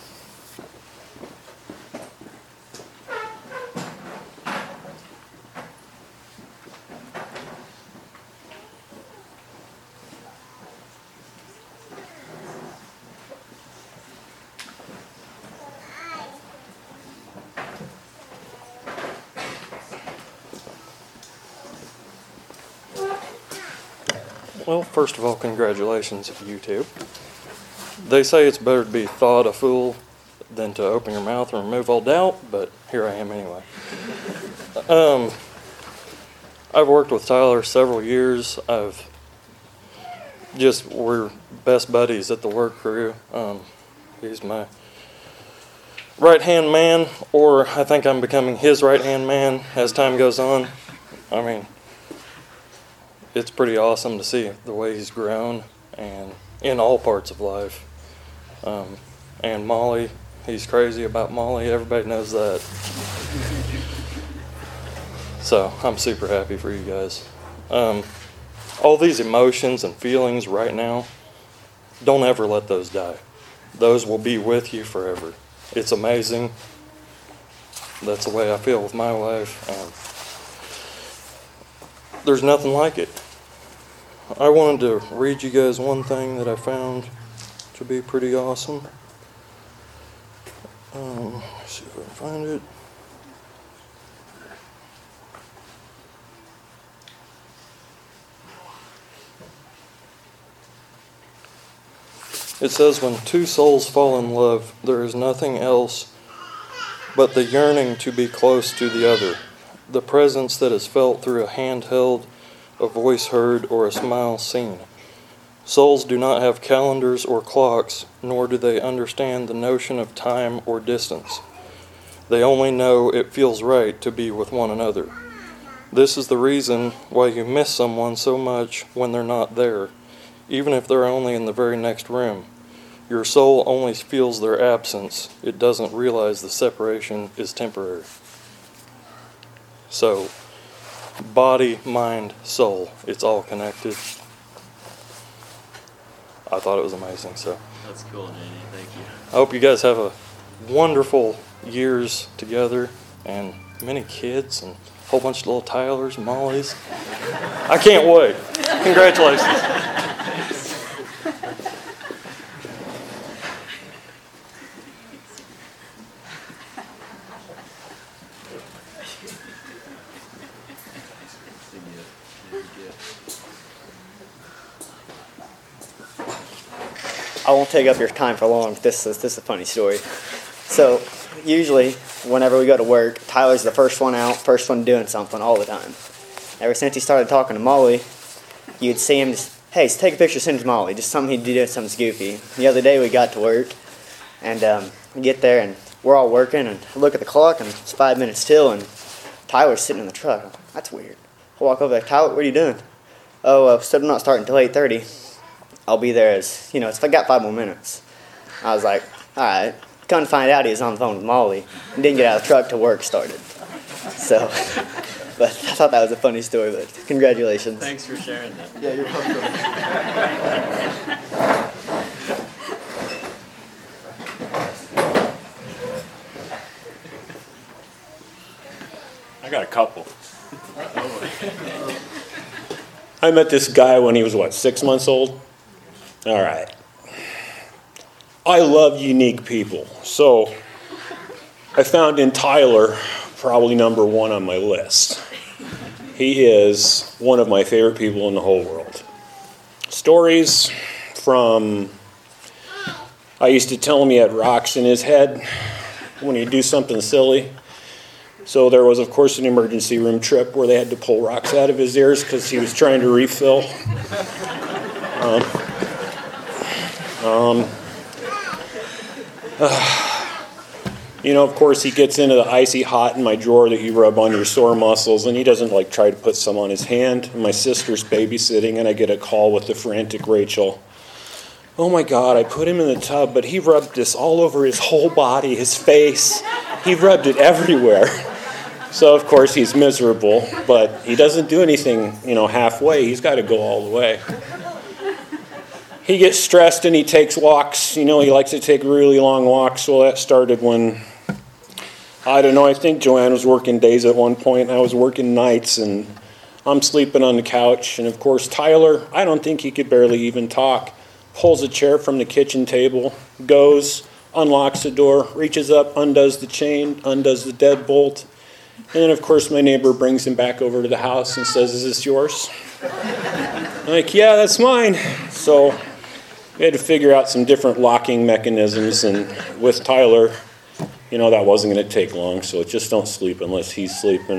Speaker 17: Well, first of all, congratulations, you two. They say it's better to be thought a fool than to open your mouth and remove all doubt, but here I am anyway. I've worked with Tyler several years. We're best buddies at the work crew. He's my right-hand man, or I think I'm becoming his right-hand man as time goes on. I mean, it's pretty awesome to see the way he's grown, and in all parts of life. And Molly, he's crazy about Molly. Everybody knows that. So I'm super happy for you guys. All these emotions and feelings right now, don't ever let those die. Those will be with you forever. It's amazing. That's the way I feel with my wife. There's nothing like it. I wanted to read you guys one thing that I found to be pretty awesome. Let's see if I can find it. It says, when two souls fall in love, there is nothing else but the yearning to be close to the other, the presence that is felt through a hand held, a voice heard, or a smile seen. Souls do not have calendars or clocks, nor do they understand the notion of time or distance. They only know it feels right to be with one another. This is the reason why you miss someone so much when they're not there, even if they're only in the very next room. Your soul only feels their absence. It doesn't realize the separation is temporary. So, body, mind, soul, it's all connected. I thought it was amazing. So
Speaker 3: That's cool, Danny. Thank you.
Speaker 17: I hope you guys have a wonderful years together, and many kids, and a whole bunch of little Tylers, Mollys. I can't wait. Congratulations.
Speaker 18: I won't take up your time for long. This is a funny story. So usually whenever we go to work, Tyler's the first one out, first one doing something all the time. Ever since he started talking to Molly, you'd see him just, hey, take a picture, send it to Molly. Just something he'd do, something goofy. The other day we got to work, and we get there, and we're all working, and I look at the clock, and it's 5 minutes till, and Tyler's sitting in the truck. I'm like, that's weird. I walk over there, Tyler, what are you doing? Oh, so I'm not starting until 8:30. I'll be there as, if I got 5 more minutes. I was like, all right. Come to find out he was on the phone with Molly and didn't get out of the truck till work started. So, but I thought that was a funny story, but congratulations.
Speaker 3: Thanks for sharing that.
Speaker 18: Yeah, you're welcome.
Speaker 19: I got a couple. I met this guy when he was, 6 months old? All right. I love unique people. So I found in Tyler, probably number one on my list. He is one of my favorite people in the whole world. Stories from, I used to tell him he had rocks in his head when he'd do something silly. So there was, of course, an emergency room trip where they had to pull rocks out of his ears because he was trying to refill. Of course, he gets into the icy hot in my drawer that you rub on your sore muscles, and he doesn't try to put some on his hand. And my sister's babysitting, and I get a call with the frantic Rachel. Oh my God, I put him in the tub, but he rubbed this all over his whole body, his face. He rubbed it everywhere. So, of course, he's miserable, but he doesn't do anything, halfway. He's got to go all the way. He gets stressed and he takes walks. He likes to take really long walks. Well, that started when, I don't know, I think Joanne was working days at one point. I was working nights, and I'm sleeping on the couch. And, of course, Tyler, I don't think he could barely even talk, pulls a chair from the kitchen table, goes, unlocks the door, reaches up, undoes the chain, undoes the deadbolt. And then, of course, my neighbor brings him back over to the house and says, "Is this yours?" I'm like, "Yeah, that's mine." So we had to figure out some different locking mechanisms. And with Tyler, that wasn't going to take long. So just don't sleep unless he's sleeping.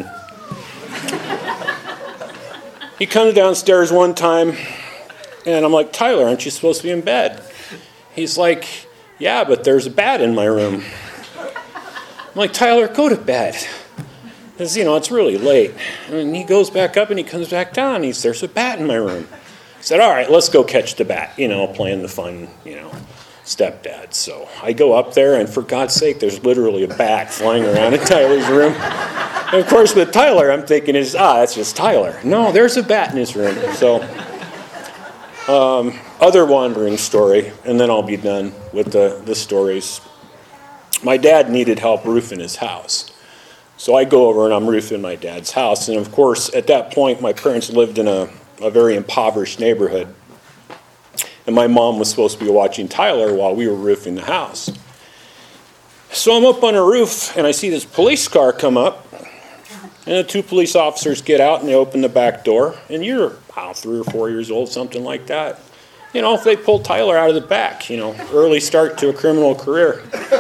Speaker 19: He comes downstairs one time, and I'm like, "Tyler, aren't you supposed to be in bed?" He's like, "Yeah, but there's a bat in my room." I'm like, "Tyler, go to bed. Because, it's really late." And he goes back up and he comes back down. There's a bat in my room. I said, "All right, let's go catch the bat," playing the fun, stepdad. So I go up there, and for God's sake, there's literally a bat flying around in Tyler's room. And of course, with Tyler, I'm thinking, that's just Tyler. No, there's a bat in his room. So, other wandering story, and then I'll be done with the stories. My dad needed help roofing his house. So I go over and I'm roofing my dad's house. And of course, at that point, my parents lived in a very impoverished neighborhood. And my mom was supposed to be watching Tyler while we were roofing the house. So I'm up on a roof and I see this police car come up. And the two police officers get out and they open the back door. And you're about 3 or 4 years old, something like that. If they pull Tyler out of the back, early start to a criminal career.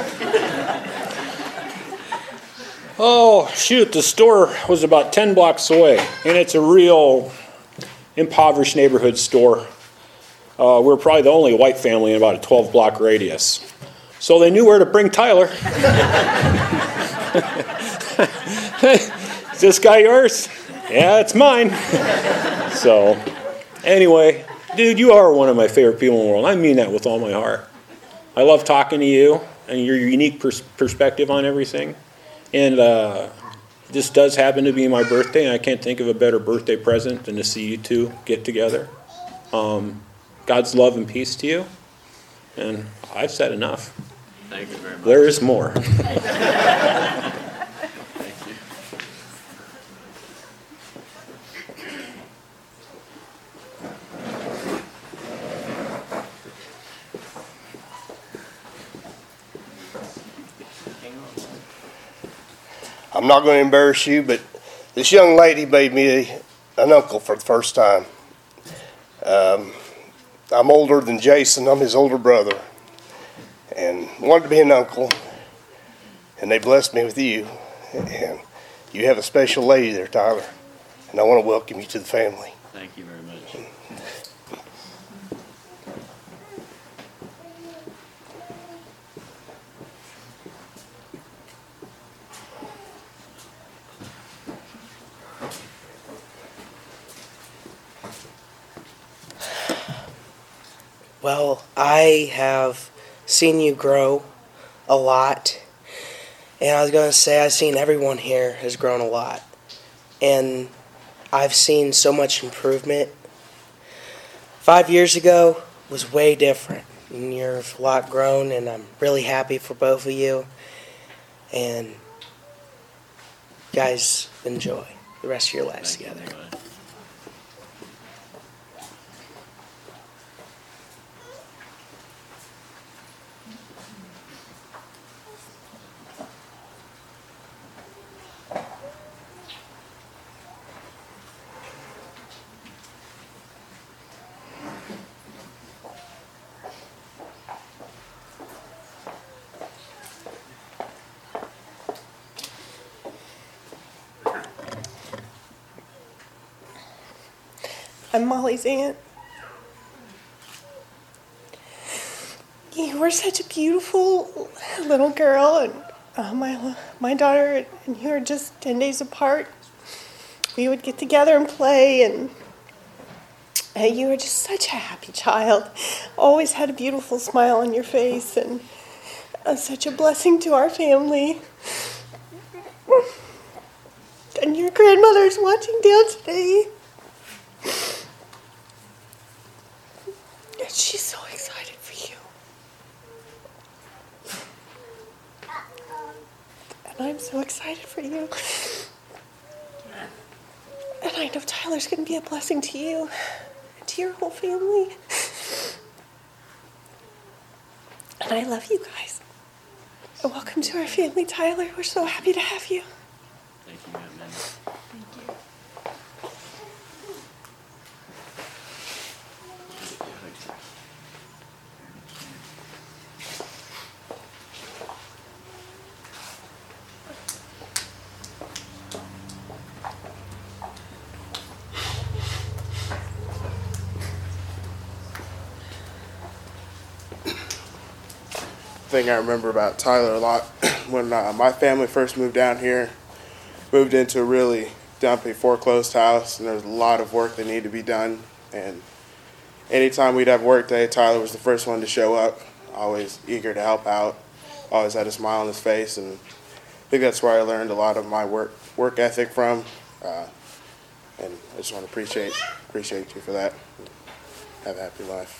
Speaker 19: Oh, shoot, the store was about 10 blocks away, and it's a real impoverished neighborhood store. We're probably the only white family in about a 12-block radius. So they knew where to bring Tyler. "Is this guy yours?" "Yeah, it's mine." So, anyway, dude, you are one of my favorite people in the world. I mean that with all my heart. I love talking to you and your unique perspective on everything. And this does happen to be my birthday, and I can't think of a better birthday present than to see you two get together. God's love and peace to you. And I've said enough.
Speaker 3: Thank you very much.
Speaker 19: There is more.
Speaker 3: Thank you.
Speaker 20: I'm not going to embarrass you, but this young lady made me an uncle for the first time. I'm older than Jason. I'm his older brother. And wanted to be an uncle. And they blessed me with you. And you have a special lady there, Tyler. And I want to welcome you to the family.
Speaker 3: Thank you very much.
Speaker 21: Well, I have seen you grow a lot. And I was going to say, I've seen everyone here has grown a lot. And I've seen so much improvement. 5 years ago was way different. And you're a lot grown, and I'm really happy for both of you. And guys enjoy the rest of your lives together.
Speaker 5: I'm Molly's aunt. You were such a beautiful little girl, and my daughter and you are just 10 days apart. We would get together and play, and you were just such a happy child. Always had a beautiful smile on your face, and such a blessing to our family. And your grandmother's watching down today. And she's so excited for you. And I'm so excited for you. And I know Tyler's going to be a blessing to you and to your whole family. And I love you guys. And welcome to our family, Tyler. We're so happy to have you.
Speaker 3: Thank you, Amen.
Speaker 9: Thing I remember about Tyler a lot when my family first moved down here, moved into a really dumpy foreclosed house, and there was a lot of work that needed to be done. And anytime we'd have work day, Tyler was the first one to show up, always eager to help out, always had a smile on his face, and I think that's where I learned a lot of my work ethic from. And I just want to appreciate you for that. Have a happy life.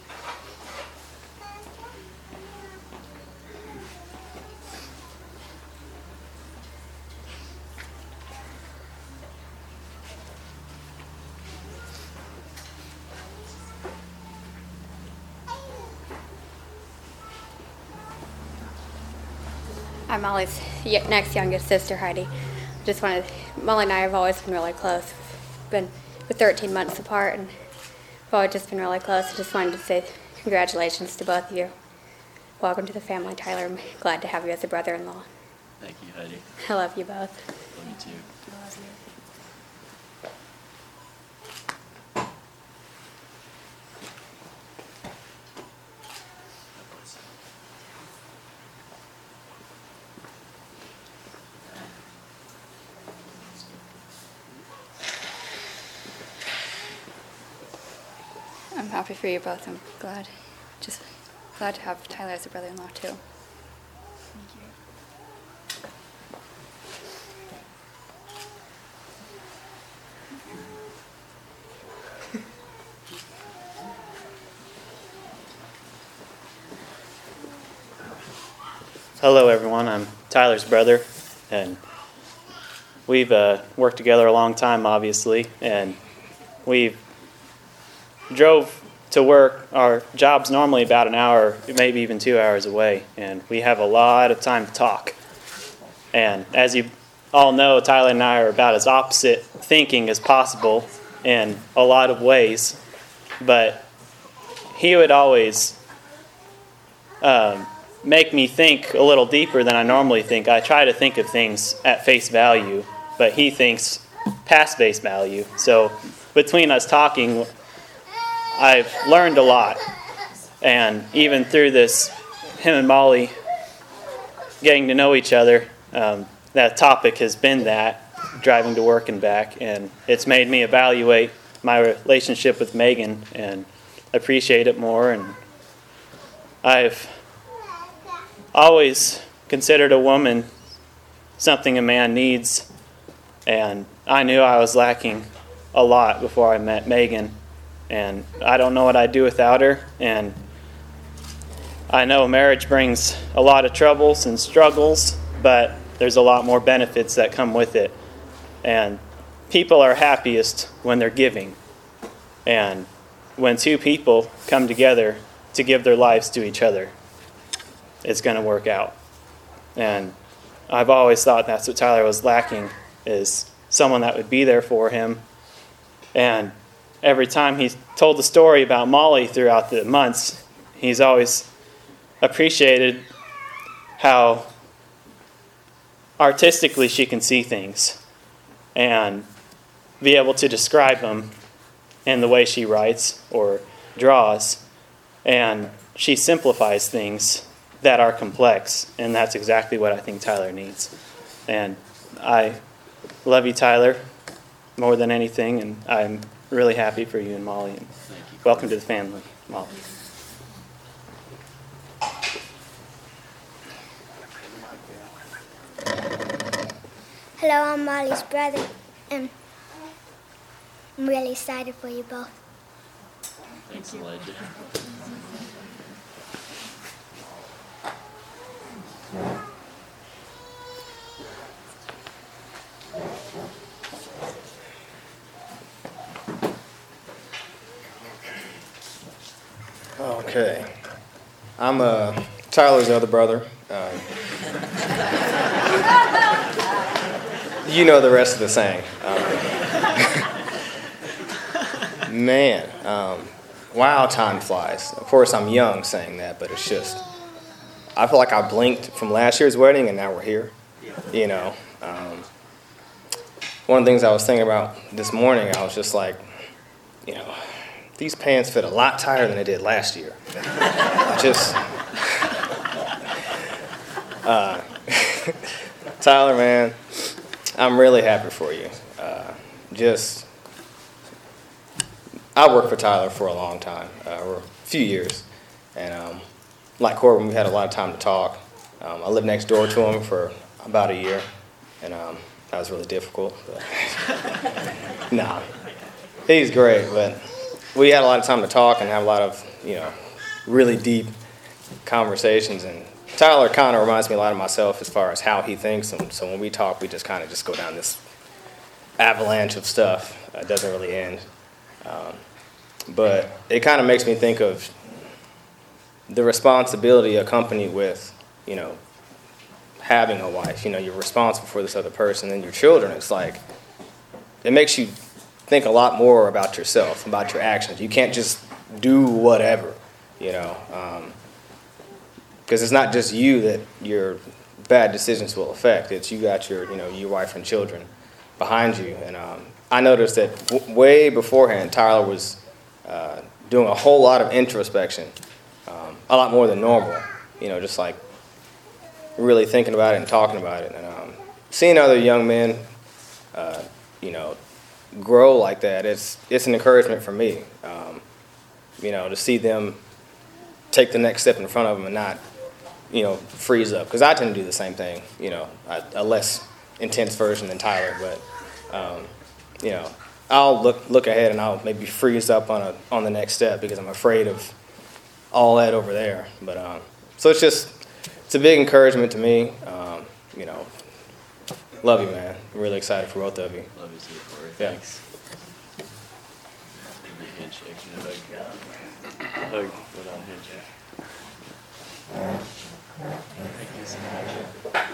Speaker 22: I'm Molly's next youngest sister, Heidi. Molly and I have always been really close. We've been 13 months apart, and we've always just been really close. I just wanted to say congratulations to both of you. Welcome to the family, Tyler. I'm glad to have you as a brother-in-law.
Speaker 3: Thank you, Heidi.
Speaker 22: I love you both.
Speaker 3: Love you too.
Speaker 22: I love you. I'm happy for you both. I'm glad to have Tyler as a brother-in-law too.
Speaker 13: Thank you.
Speaker 3: Hello, everyone. I'm Tyler's brother, and we've worked together a long time, obviously, and we've drove to work. Our job's normally about an hour, maybe even 2 hours away, and we have a lot of time to talk. And as you all know, Tyler and I are about as opposite thinking as possible in a lot of ways, but he would always make me think a little deeper than I normally think. I try to think of things at face value, but he thinks past face value. So between us talking, I've learned a lot. And even through this, him and Molly getting to know each other, that topic has been that, driving to work and back. And it's made me evaluate my relationship with Megan and appreciate it more. And I've always considered a woman something a man needs. And I knew I was lacking a lot before I met Megan. And I don't know what I'd do without her. And I know marriage brings a lot of troubles and struggles, but there's a lot more benefits that come with it. And people are happiest when they're giving. And when two people come together to give their lives to each other, it's going to work out. And I've always thought that's what Tyler was lacking, is someone that would be there for him. And every time he told the story about Molly throughout the months, he's always appreciated how artistically she can see things and be able to describe them in the way she writes or draws. And she simplifies things that are complex, and that's exactly what I think Tyler needs. And I love you, Tyler, more than anything, and I'm really happy for you and Molly. And welcome to the family, Molly.
Speaker 7: Hello, I'm Molly's brother, and I'm really excited for you both.
Speaker 10: Thanks, Elijah.
Speaker 8: Okay. I'm Tyler's other brother. You know the rest of the saying. Man, wow, time flies. Of course, I'm young saying that, but it's just, I feel like I blinked from last year's wedding and now we're here. You know, one of the things I was thinking about this morning, I was just like, you know, these pants fit a lot tighter than they did last year. Tyler, man, I'm really happy for you. I worked for Tyler for a long time, or a few years, and like Corbin, we had a lot of time to talk. I lived next door to him for about a year, and that was really difficult. But nah, he's great, but we had a lot of time to talk and have a lot of, you know, really deep conversations. And Tyler kind of reminds me a lot of myself as far as how he thinks. And so when we talk, we just kind of just go down this avalanche of stuff. It doesn't really end. But it kind of makes me think of the responsibility accompanied with, you know, having a wife. You know, you're responsible for this other person and your children. It's like, it makes you think a lot more about yourself, about your actions. You can't just do whatever, you know, because it's not just you that your bad decisions will affect. It's you got your, you know, your wife and children behind you. And I noticed that way beforehand, Tyler was doing a whole lot of introspection, a lot more than normal, you know, just like really thinking about it and talking about it. And seeing other young men, you know, grow like that, it's an encouragement for me, you know, to see them take the next step in front of them and not, you know, freeze up. Because I tend to do the same thing, you know, a less intense version than Tyler, but, you know, I'll look ahead and I'll maybe freeze up on the next step because I'm afraid of all that over there. But so it's a big encouragement to me. You know, love you, man. I'm really excited for both of you.
Speaker 10: Love you too, Corey.
Speaker 8: Yeah.
Speaker 10: Thanks. Handshake and a hug without a handshake. Thank you so much.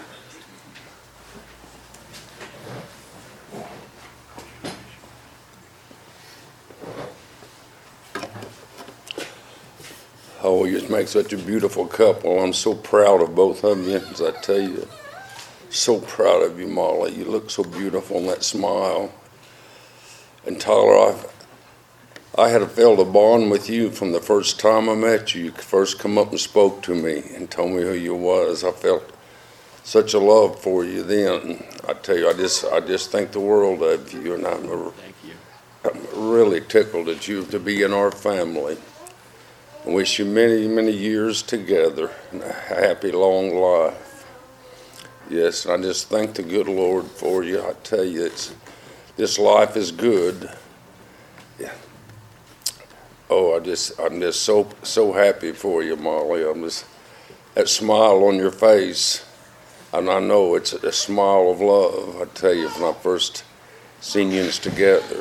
Speaker 23: Oh, you just make such a beautiful couple. I'm so proud of both of you, as I tell you. So proud of you, Molly. You look so beautiful in that smile. And Tyler, I had felt a bond with you from the first time I met you. You first come up and spoke to me and told me who you was. I felt such a love for you then. I tell you, I just think the world of you, and I'm really tickled at you to be in our family. I wish you many, many years together and a happy, long life. Yes, and I just thank the good Lord for you. I tell you, this life is good. Yeah. Oh, I'm just so happy for you, Molly. That smile on your face And I know it's a smile of love. I tell you, when I first seen you together.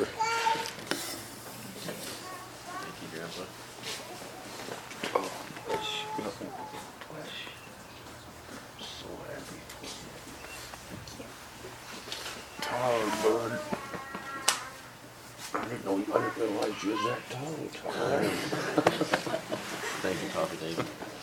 Speaker 23: Bud. I didn't realize you was that tall.
Speaker 2: Thank you, Papa David.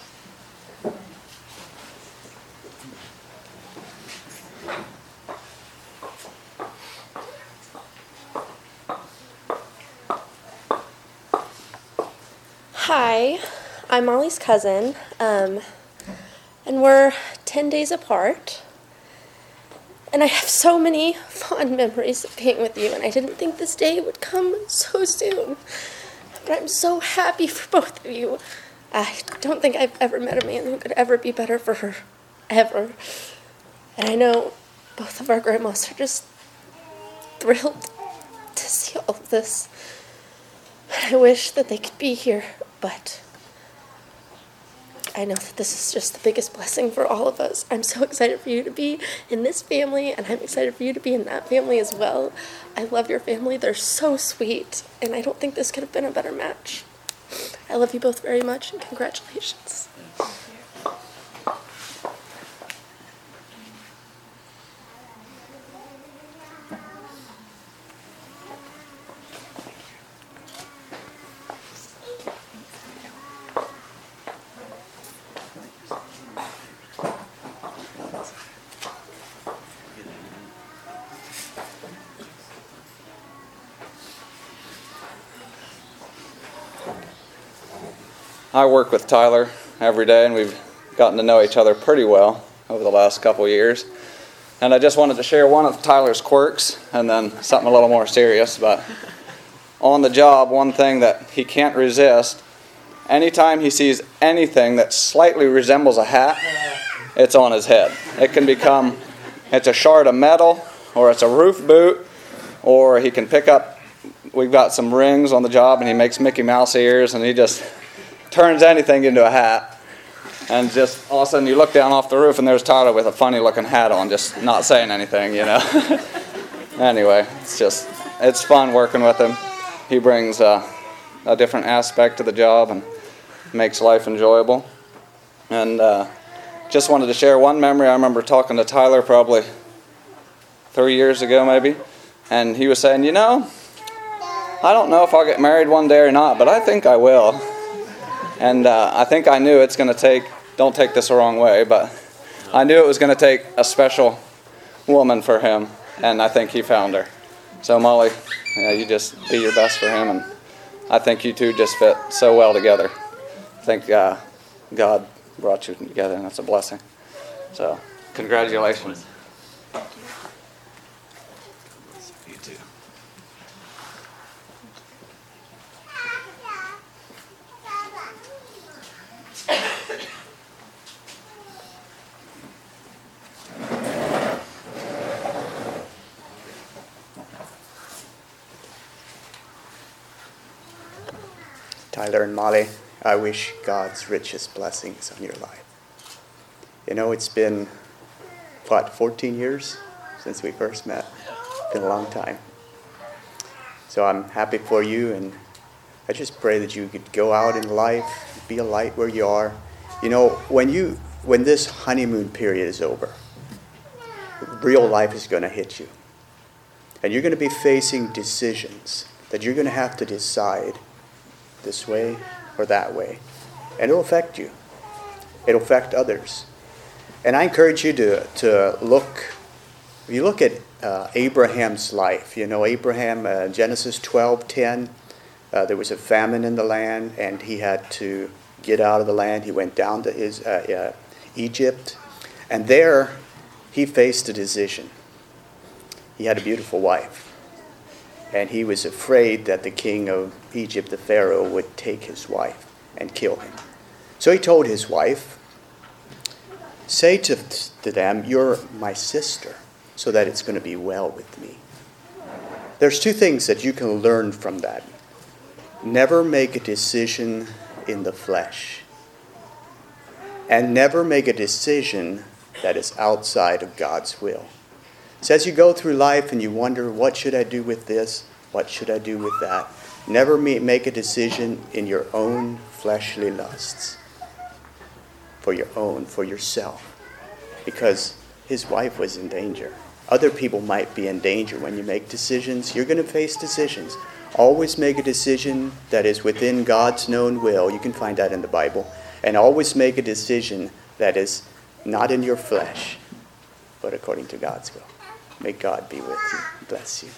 Speaker 6: Hi, I'm Molly's cousin, and we're 10 days apart. And I have so many fond memories of being with you, and I didn't think this day would come so soon. But I'm so happy for both of you. I don't think I've ever met a man who could ever be better for her, ever. And I know both of our grandmas are just thrilled to see all of this. I wish that they could be here, but I know that this is just the biggest blessing for all of us. I'm so excited for you to be in this family, and I'm excited for you to be in that family as well. I love your family. They're so sweet, and I don't think this could have been a better match. I love you both very much, and congratulations.
Speaker 11: I work with Tyler every day, and we've gotten to know each other pretty well over the last couple years. And I just wanted to share one of Tyler's quirks and then something a little more serious. But on the job, one thing that he can't resist, anytime he sees anything that slightly resembles a hat, it's on his head. It can become, it's a shard of metal, or it's a roof boot, or he can pick up, we've got some rings on the job, and he makes Mickey Mouse ears, and he just turns anything into a hat. And just all of a sudden you look down off the roof and there's Tyler with a funny looking hat on, just not saying anything, you know. Anyway, it's fun working with him. He brings a different aspect to the job and makes life enjoyable. And just wanted to share one memory. I remember talking to Tyler probably 3 years ago maybe, and he was saying, you know, I don't know if I'll get married one day or not, but I think I will. And I think I knew it's going to take, don't take this the wrong way, but I knew it was going to take a special woman for him, and I think he found her. So Molly, you just be your best for him, and I think you two just fit so well together. I think God brought you together, and that's a blessing. So congratulations. You too.
Speaker 24: Tyler and Molly, I wish God's richest blessings on your life. You know, it's been, 14 years since we first met? It's been a long time. So I'm happy for you, and I just pray that you could go out in life, be a light where you are. You know, when this honeymoon period is over, real life is going to hit you. And you're going to be facing decisions that you're going to have to decide this way or that way. And it'll affect you. It'll affect others. And I encourage you to look, if you look at Abraham's life, you know, Abraham, Genesis 12:10, there was a famine in the land, and he had to get out of the land. He went down to Egypt, and there he faced a decision. He had a beautiful wife. And he was afraid that the king of Egypt, the Pharaoh, would take his wife and kill him. So he told his wife, say to them, you're my sister, so that it's going to be well with me. There's two things that you can learn from that. Never make a decision in the flesh. And never make a decision that is outside of God's will. So as you go through life and you wonder, what should I do with this? What should I do with that? Never make a decision in your own fleshly lusts. For yourself. Because his wife was in danger. Other people might be in danger when you make decisions. You're going to face decisions. Always make a decision that is within God's known will. You can find that in the Bible. And always make a decision that is not in your flesh, but according to God's will. May God be with you. Bless you.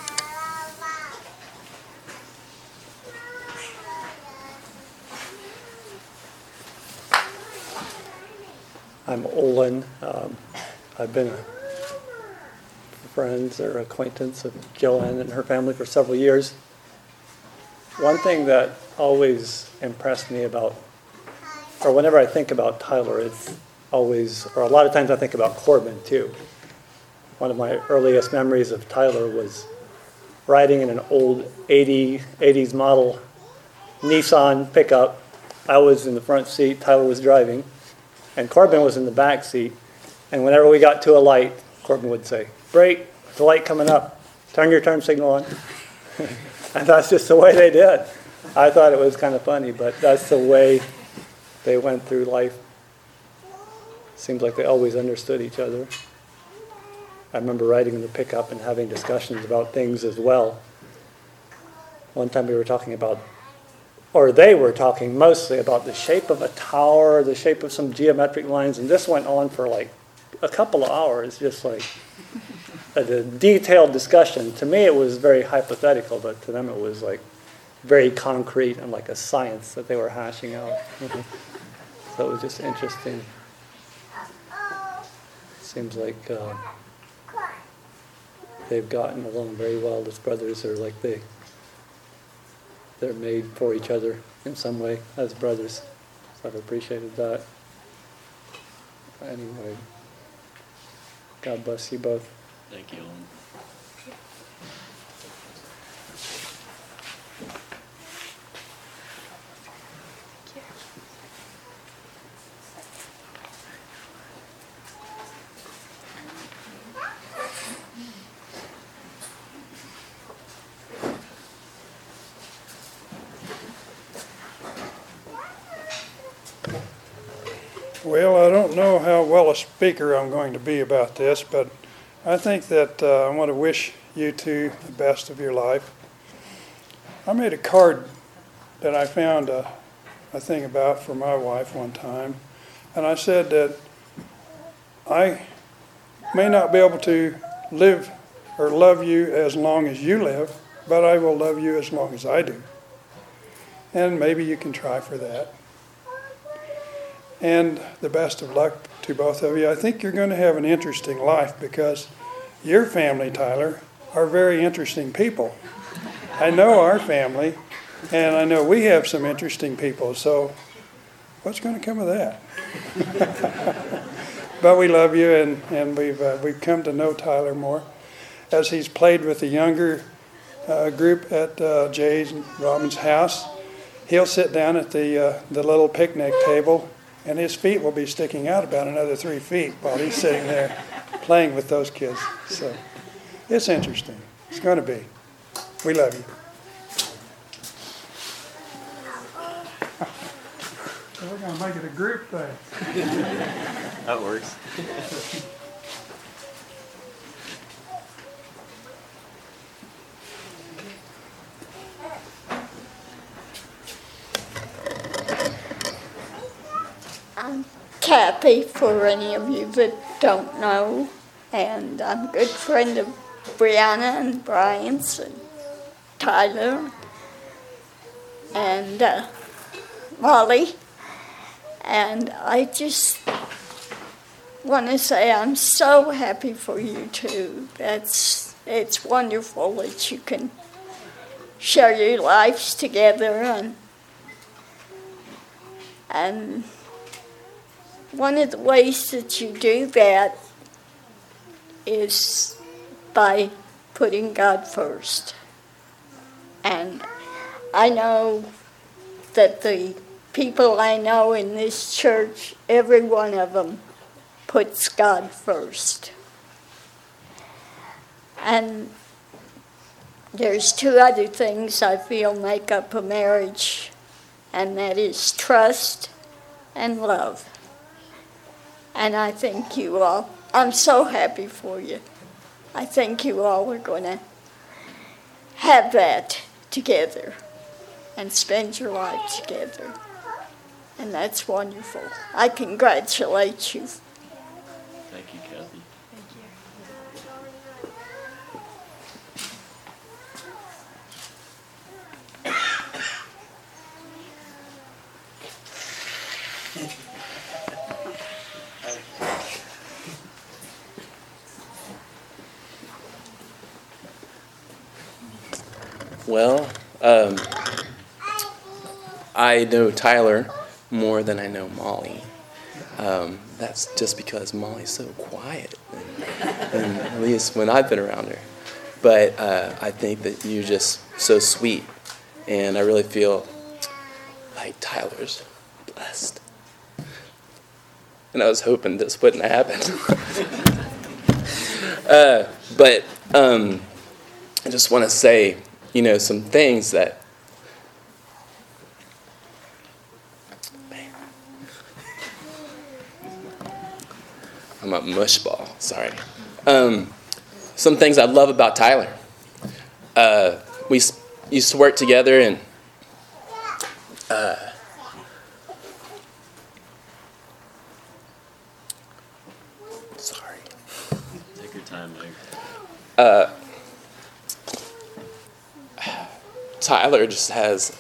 Speaker 1: I'm Olin. I've been a friend or acquaintance of Joanne and her family for several years. One thing that always impressed me about, or whenever I think about Tyler, it's always, or a lot of times I think about Corbin too. One of my earliest memories of Tyler was riding in an old 80s model Nissan pickup. I was in the front seat, Tyler was driving, and Corbin was in the back seat. And whenever we got to a light, Corbin would say, "Brake, the light coming up, turn your turn signal on." And that's just the way they did. I thought it was kind of funny, but that's the way they went through life. Seems like they always understood each other. I remember riding in the pickup and having discussions about things as well. One time we were talking about, or they were talking mostly about the shape of a tower, the shape of some geometric lines, and this went on for like a couple of hours, just like a detailed discussion. To me it was very hypothetical, but to them it was like very concrete and like a science that they were hashing out. So it was just interesting. Seems like they've gotten along very well as brothers, or like they're made for each other in some way as brothers. So I've appreciated that. Anyway, God bless you both.
Speaker 2: Thank you.
Speaker 4: Well, I don't know how well a speaker I'm going to be about this, but I think that I want to wish you two the best of your life. I made a card that I found a thing about for my wife one time, and I said that I may not be able to live or love you as long as you live, but I will love you as long as I do. And maybe you can try for that. And the best of luck to both of you. I think you're going to have an interesting life because your family, Tyler, are very interesting people. I know our family, and I know we have some interesting people, so what's going to come of that? But we love you, and we've come to know Tyler more. As he's played with the younger group at Jay's and Robin's house, he'll sit down at the little picnic table, and his feet will be sticking out about another 3 feet while he's sitting there playing with those kids. So it's interesting. It's going to be. We love you. We're going to make it a group thing.
Speaker 2: That works.
Speaker 12: I'm Kathy, for any of you that don't know, and I'm a good friend of Brianna and Brian's and Tyler and Molly, and I just want to say I'm so happy for you two. It's wonderful that you can share your lives together, and one of the ways that you do that is by putting God first. And I know that the people I know in this church, every one of them puts God first. And there's two other things I feel make up a marriage, and that is trust and love. And I think you all, I'm so happy for you. I think you all are going to have that together and spend your life together. And that's wonderful. I congratulate you.
Speaker 2: Thank you, Kathy.
Speaker 14: Well, I know Tyler more than I know Molly. That's just because Molly's so quiet, and at least when I've been around her. But I think that you're just so sweet, and I really feel like Tyler's blessed. And I was hoping this wouldn't happen. But I just want to say, some things that I'm a mushball, sorry. Some things I love about Tyler. We used to work together, and sorry.
Speaker 2: Take your time, Mike.
Speaker 14: Tyler just has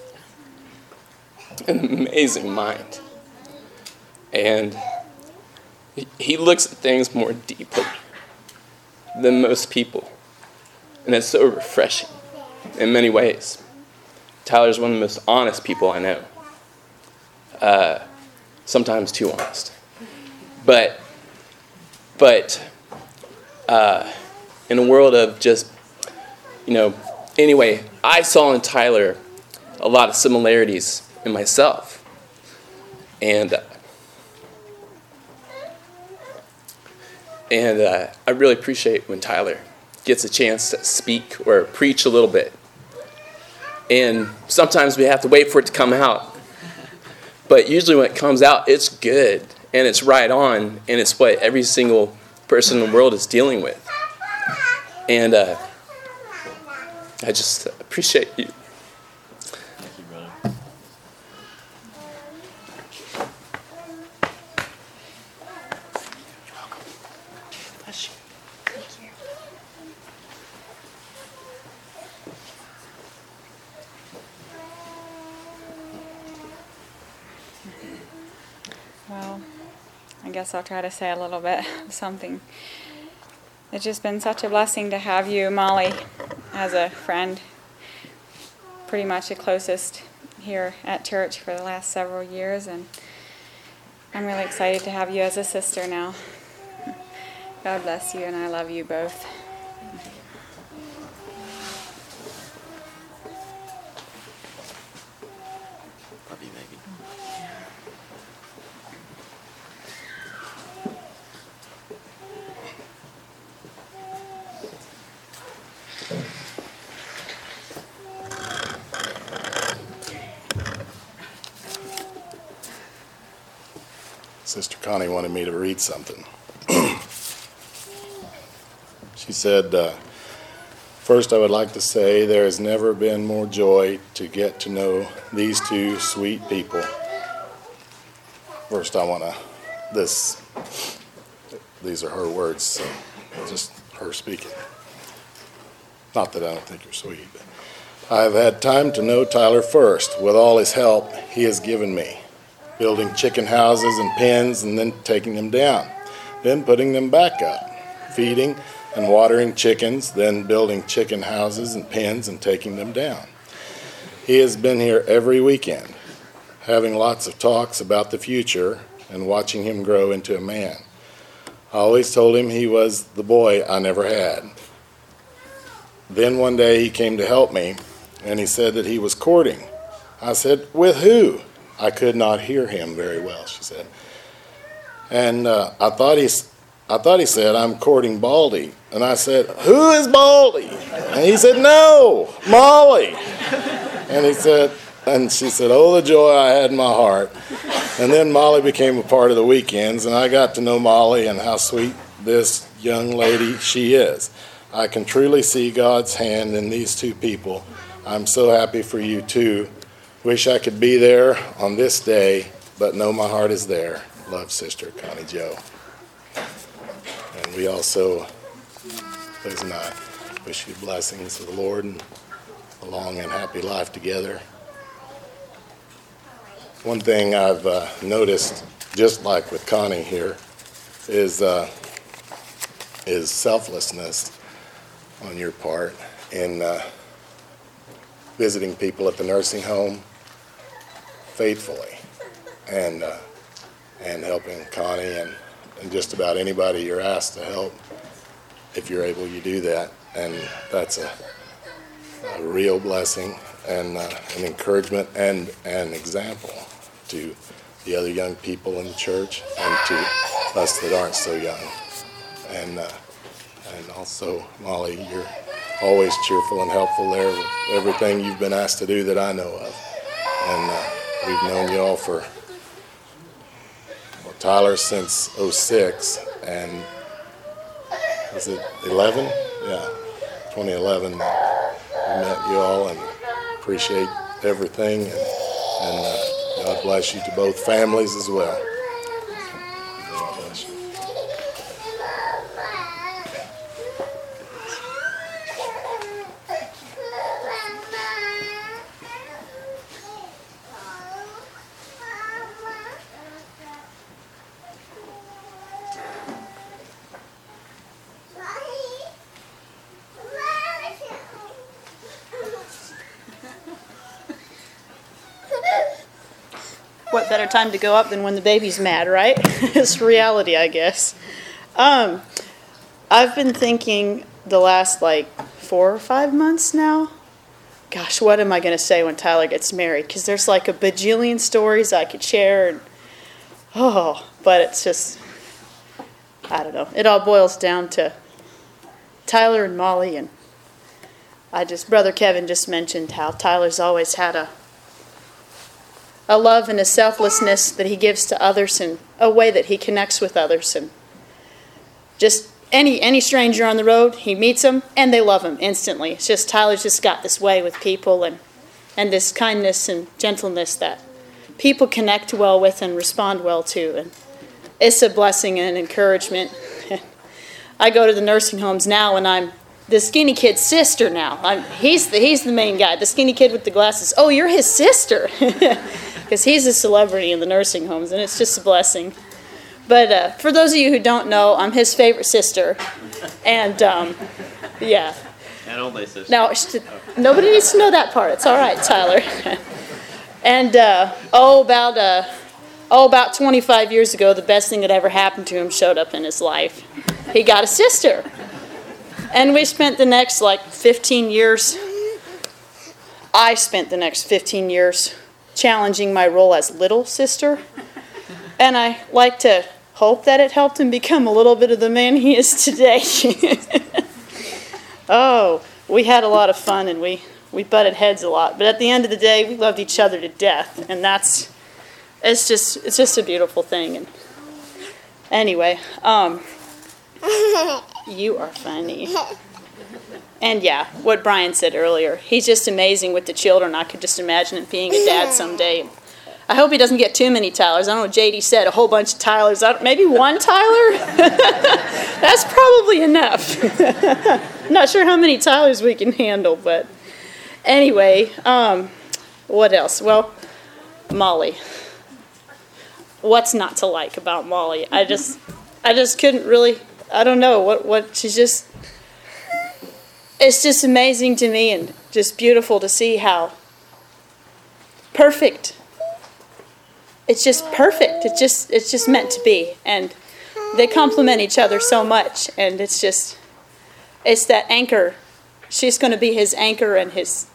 Speaker 14: an amazing mind. And he looks at things more deeply than most people. And it's so refreshing in many ways. Tyler's one of the most honest people I know. Sometimes too honest. But in a world of just, anyway, I saw in Tyler a lot of similarities in myself. And I really appreciate when Tyler gets a chance to speak or preach a little bit. And sometimes we have to wait for it to come out. But usually when it comes out, it's good, and it's right on, and it's what every single person in the world is dealing with. And I just appreciate you.
Speaker 2: Thank you, brother.
Speaker 14: Bless you.
Speaker 13: Thank you. Well, I guess I'll try to say a little bit of something. It's just been such a blessing to have you, Molly, as a friend, pretty much the closest here at church for the last several years, and I'm really excited to have you as a sister now. God bless you, and I love you both.
Speaker 2: Love you, Megan.
Speaker 15: Sister Connie wanted me to read something. She said, first I would like to say there has never been more joy to get to know these two sweet people. First I want to, these are her words, so just her speaking. Not that I don't think you're sweet, but I have had time to know Tyler first with all his help he has given me. Building chicken houses and pens and then taking them down, then putting them back up, feeding and watering chickens, then building chicken houses and pens and taking them down. He has been here every weekend, having lots of talks about the future and watching him grow into a man. I always told him he was the boy I never had. Then one day he came to help me, and he said that he was courting. I said, with who? I could not hear him very well, she said. And I thought he said, I'm courting Baldy. And I said, who is Baldy? And he said, no, Molly. And she said, oh, the joy I had in my heart. And then Molly became a part of the weekends, and I got to know Molly and how sweet this young lady she is. I can truly see God's hand in these two people. I'm so happy for you too. Wish I could be there on this day, but know my heart is there. Love, Sister Connie Jo. And we also, Liz and I, wish you blessings of the Lord and a long and happy life together. One thing I've noticed, just like with Connie here, is selflessness on your part in visiting people at the nursing home faithfully and helping Connie and just about anybody you're asked to help. If you're able, you do that, and that's a real blessing and an encouragement and an example to the other young people in the church and to us that aren't so young. And also, Molly, you're always cheerful and helpful there with everything you've been asked to do that I know of. And we've known you all for, Tyler since '06, and was it 11? Yeah, 2011. We met you all and appreciate everything, and God bless you to both families as well. God bless you.
Speaker 16: What better time to go up than when the baby's mad, right? It's reality, I guess. I've been thinking the last 4 or 5 months now, gosh, what am I going to say when Tyler gets married? Because there's a bajillion stories I could share. But it's just, I don't know. It all boils down to Tyler and Molly. And Brother Kevin just mentioned how Tyler's always had a love and a selflessness that he gives to others and a way that he connects with others. And just any stranger on the road, he meets them and they love him instantly. It's just Tyler's just got this way with people and this kindness and gentleness that people connect well with and respond well to. And it's a blessing and an encouragement. I go to the nursing homes now and I'm the skinny kid's sister now. He's the main guy, the skinny kid with the glasses. Oh, you're his sister. Because he's a celebrity in the nursing homes, and it's just a blessing. But for those of you who don't know, I'm his favorite sister. And, yeah.
Speaker 2: And only sister.
Speaker 16: Now, nobody needs to know that part. It's all right, Tyler. And, about 25 years ago, the best thing that ever happened to him showed up in his life. He got a sister. And we spent the next, 15 years, I spent the next 15 years challenging my role as little sister. And I like to hope that it helped him become a little bit of the man he is today. We had a lot of fun and we butted heads a lot. But at the end of the day, we loved each other to death. And it's just a beautiful thing. And anyway, you are funny. And yeah, what Brian said earlier, he's just amazing with the children. I could just imagine him being a dad someday. I hope he doesn't get too many Tylers. I don't know what JD said, a whole bunch of Tylers. Maybe one Tyler? That's probably enough. I'm not sure how many Tylers we can handle, but anyway, what else? Well, Molly. What's not to like about Molly? I just couldn't really, I don't know, what she's just, it's just amazing to me and just beautiful to see how perfect. It's just perfect. It's just meant to be. And they complement each other so much. And it's that anchor. She's going to be his anchor and it's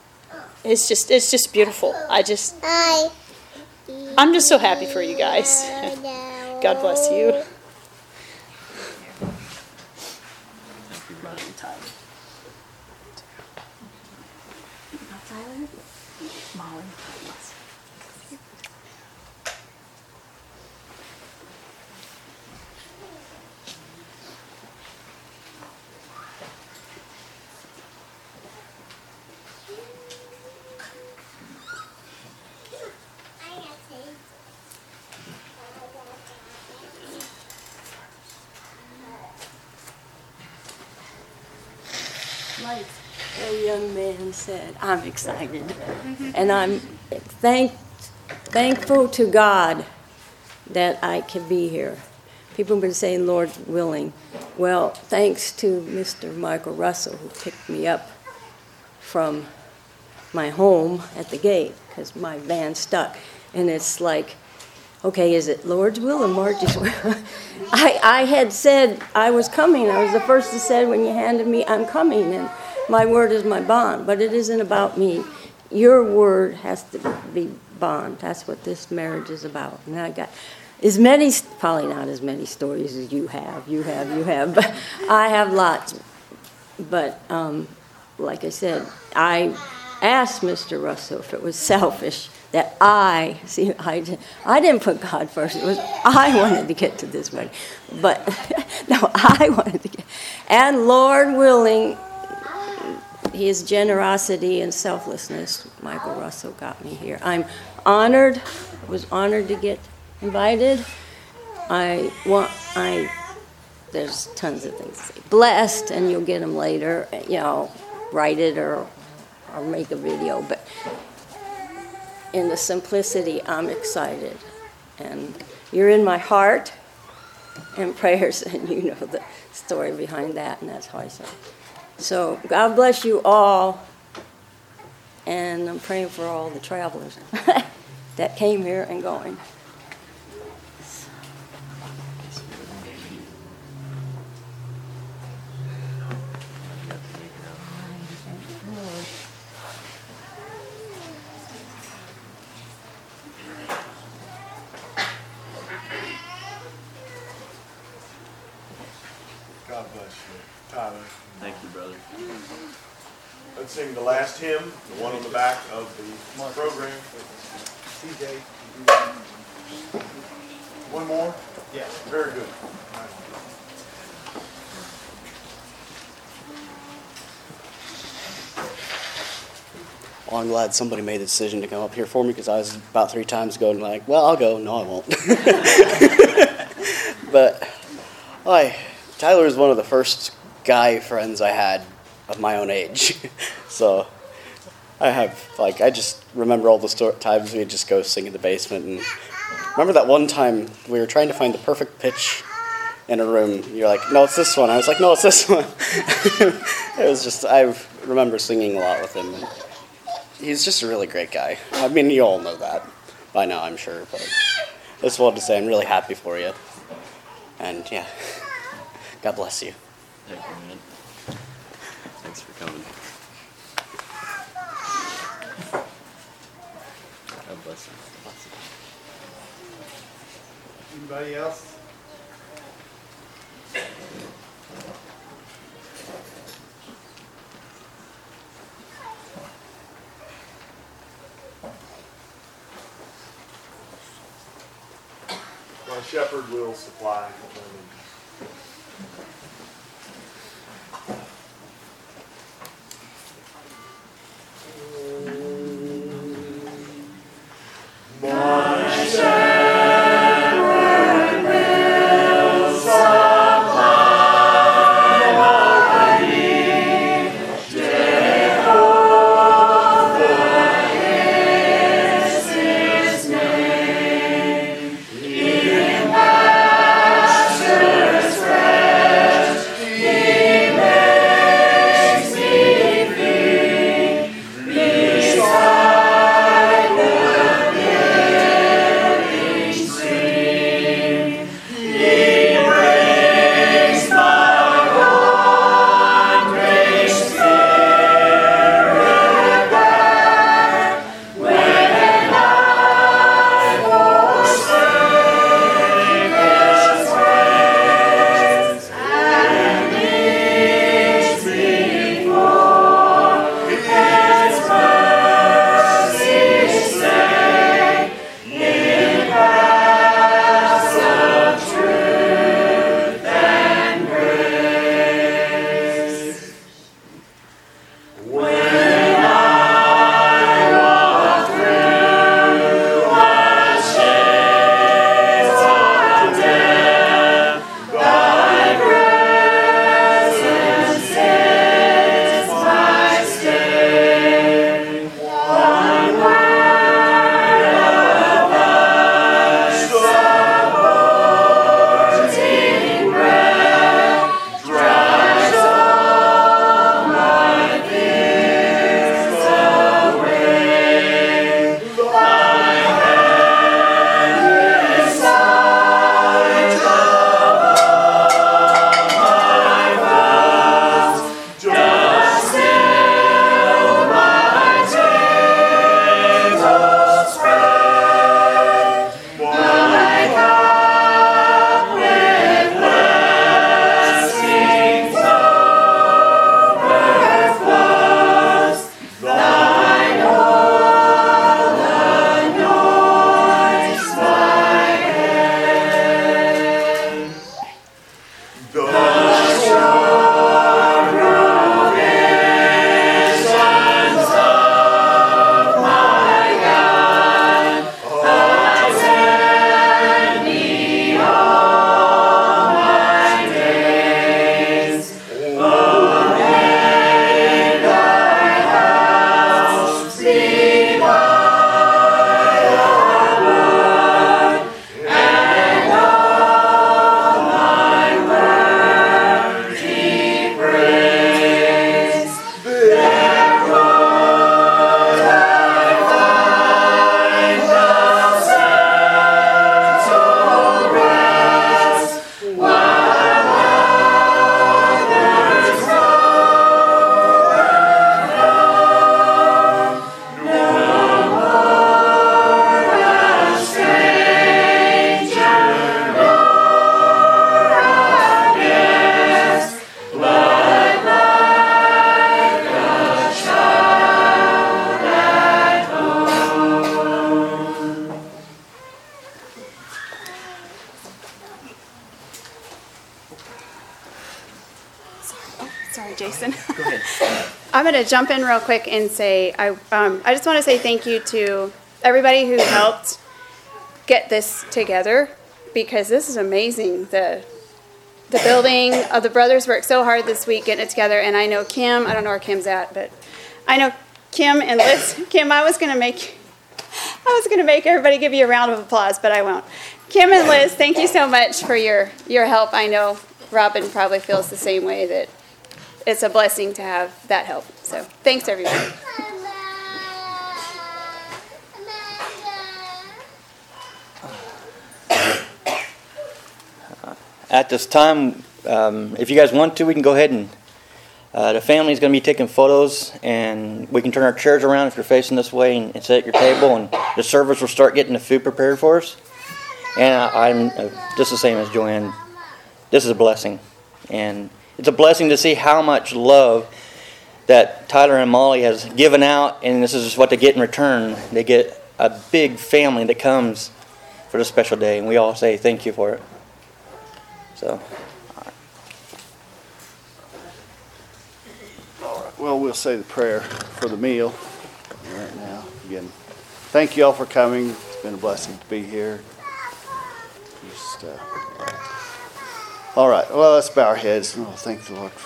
Speaker 16: just beautiful. I'm just so happy for you guys. God bless you.
Speaker 2: Thank you, brother.
Speaker 12: Tyler? Molly.
Speaker 17: Like a young man said, I'm excited. And I'm thankful to God that I can be here. People have been saying, Lord willing. Well, thanks to Mr. Michael Russell, who picked me up from my home at the gate because my van stuck. And it's like, okay, is it Lord's will or Margie's will? I had said I was coming. I was the first to say when you handed me, I'm coming, and my word is my bond. But it isn't about me. Your word has to be bond. That's what this marriage is about. And I got as many, probably not as many stories as you have. You have, but I have lots. But like I said, I asked Mr. Russell if it was selfish that I didn't put God first. It was I wanted to get to this wedding. But, no, I wanted to get. And Lord willing, his generosity and selflessness, Michael Russell got me here. I'm honored, was honored to get invited. There's tons of things to say. Blessed, and you'll get them later, write it or make a video, but in the simplicity, I'm excited. And you're in my heart and prayers, and you know the story behind that, and that's how I say it. So God bless you all, and I'm praying for all the travelers that came here and going.
Speaker 9: God bless you, Tyler.
Speaker 2: Thank you, brother.
Speaker 9: Let's sing the last hymn, the one on the back of the program. TJ. One more? Yeah. Very good.
Speaker 18: Well, I'm glad somebody made the decision to come up here for me, because I was about 3 times going like, well, I'll go. No, I won't. But Tyler is one of the first guy friends I had of my own age. So I just remember all the times we'd just go sing in the basement. And remember that one time we were trying to find the perfect pitch in a room. You're like, no, it's this one. I was like, no, it's this one. It was just, I remember singing a lot with him. He's just a really great guy. I mean, you all know that by now, I'm sure. But I just wanted to say I'm really happy for you. And yeah, God bless you.
Speaker 2: Thank you, man. Thanks for coming. God bless you.
Speaker 9: Anybody else? Well, Shepherd will supply.
Speaker 19: Pasture
Speaker 5: Sorry, Jason.
Speaker 3: Go ahead.
Speaker 5: I'm going to jump in real quick and say I just want to say thank you to everybody who helped get this together, because this is amazing. The building of the brothers worked so hard this week getting it together, and I know Kim, I don't know where Kim's at, but I know Kim and Liz. Kim, I was going to make everybody give you a round of applause, but I won't. Kim and Liz, thank you so much for your help. I know Robin probably feels the same way, that it's a blessing to have that help. So thanks, everybody.
Speaker 19: At this time, if you guys want to, we can go ahead and the family's going to be taking photos, and we can turn our chairs around if you're facing this way and sit at your table, and the servers will start getting the food prepared for us. And I'm just the same as Joanne. This is a blessing, and it's a blessing to see how much love that Tyler and Molly has given out, and this is what they get in return. They get a big family that comes for this special day, and we all say thank you for it. So.
Speaker 20: Well, we'll say the prayer for the meal right now. Again, thank you all for coming. It's been a blessing to be here. All right, well, let's bow our heads and we'll thank the Lord.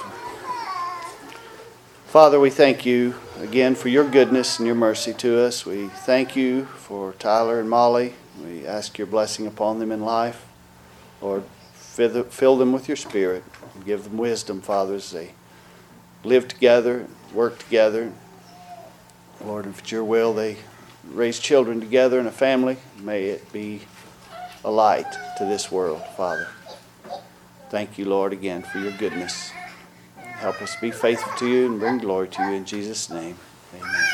Speaker 20: Father, we thank you again for your goodness and your mercy to us. We thank you for Tyler and Molly. We ask your blessing upon them in life. Lord, fill them with your spirit and give them wisdom, Father, as they live together, work together. Lord, if it's your will, they raise children together in a family. May it be a light to this world, Father. Thank you, Lord, again for your goodness. Help us be faithful to you and bring glory to you in Jesus' name. Amen.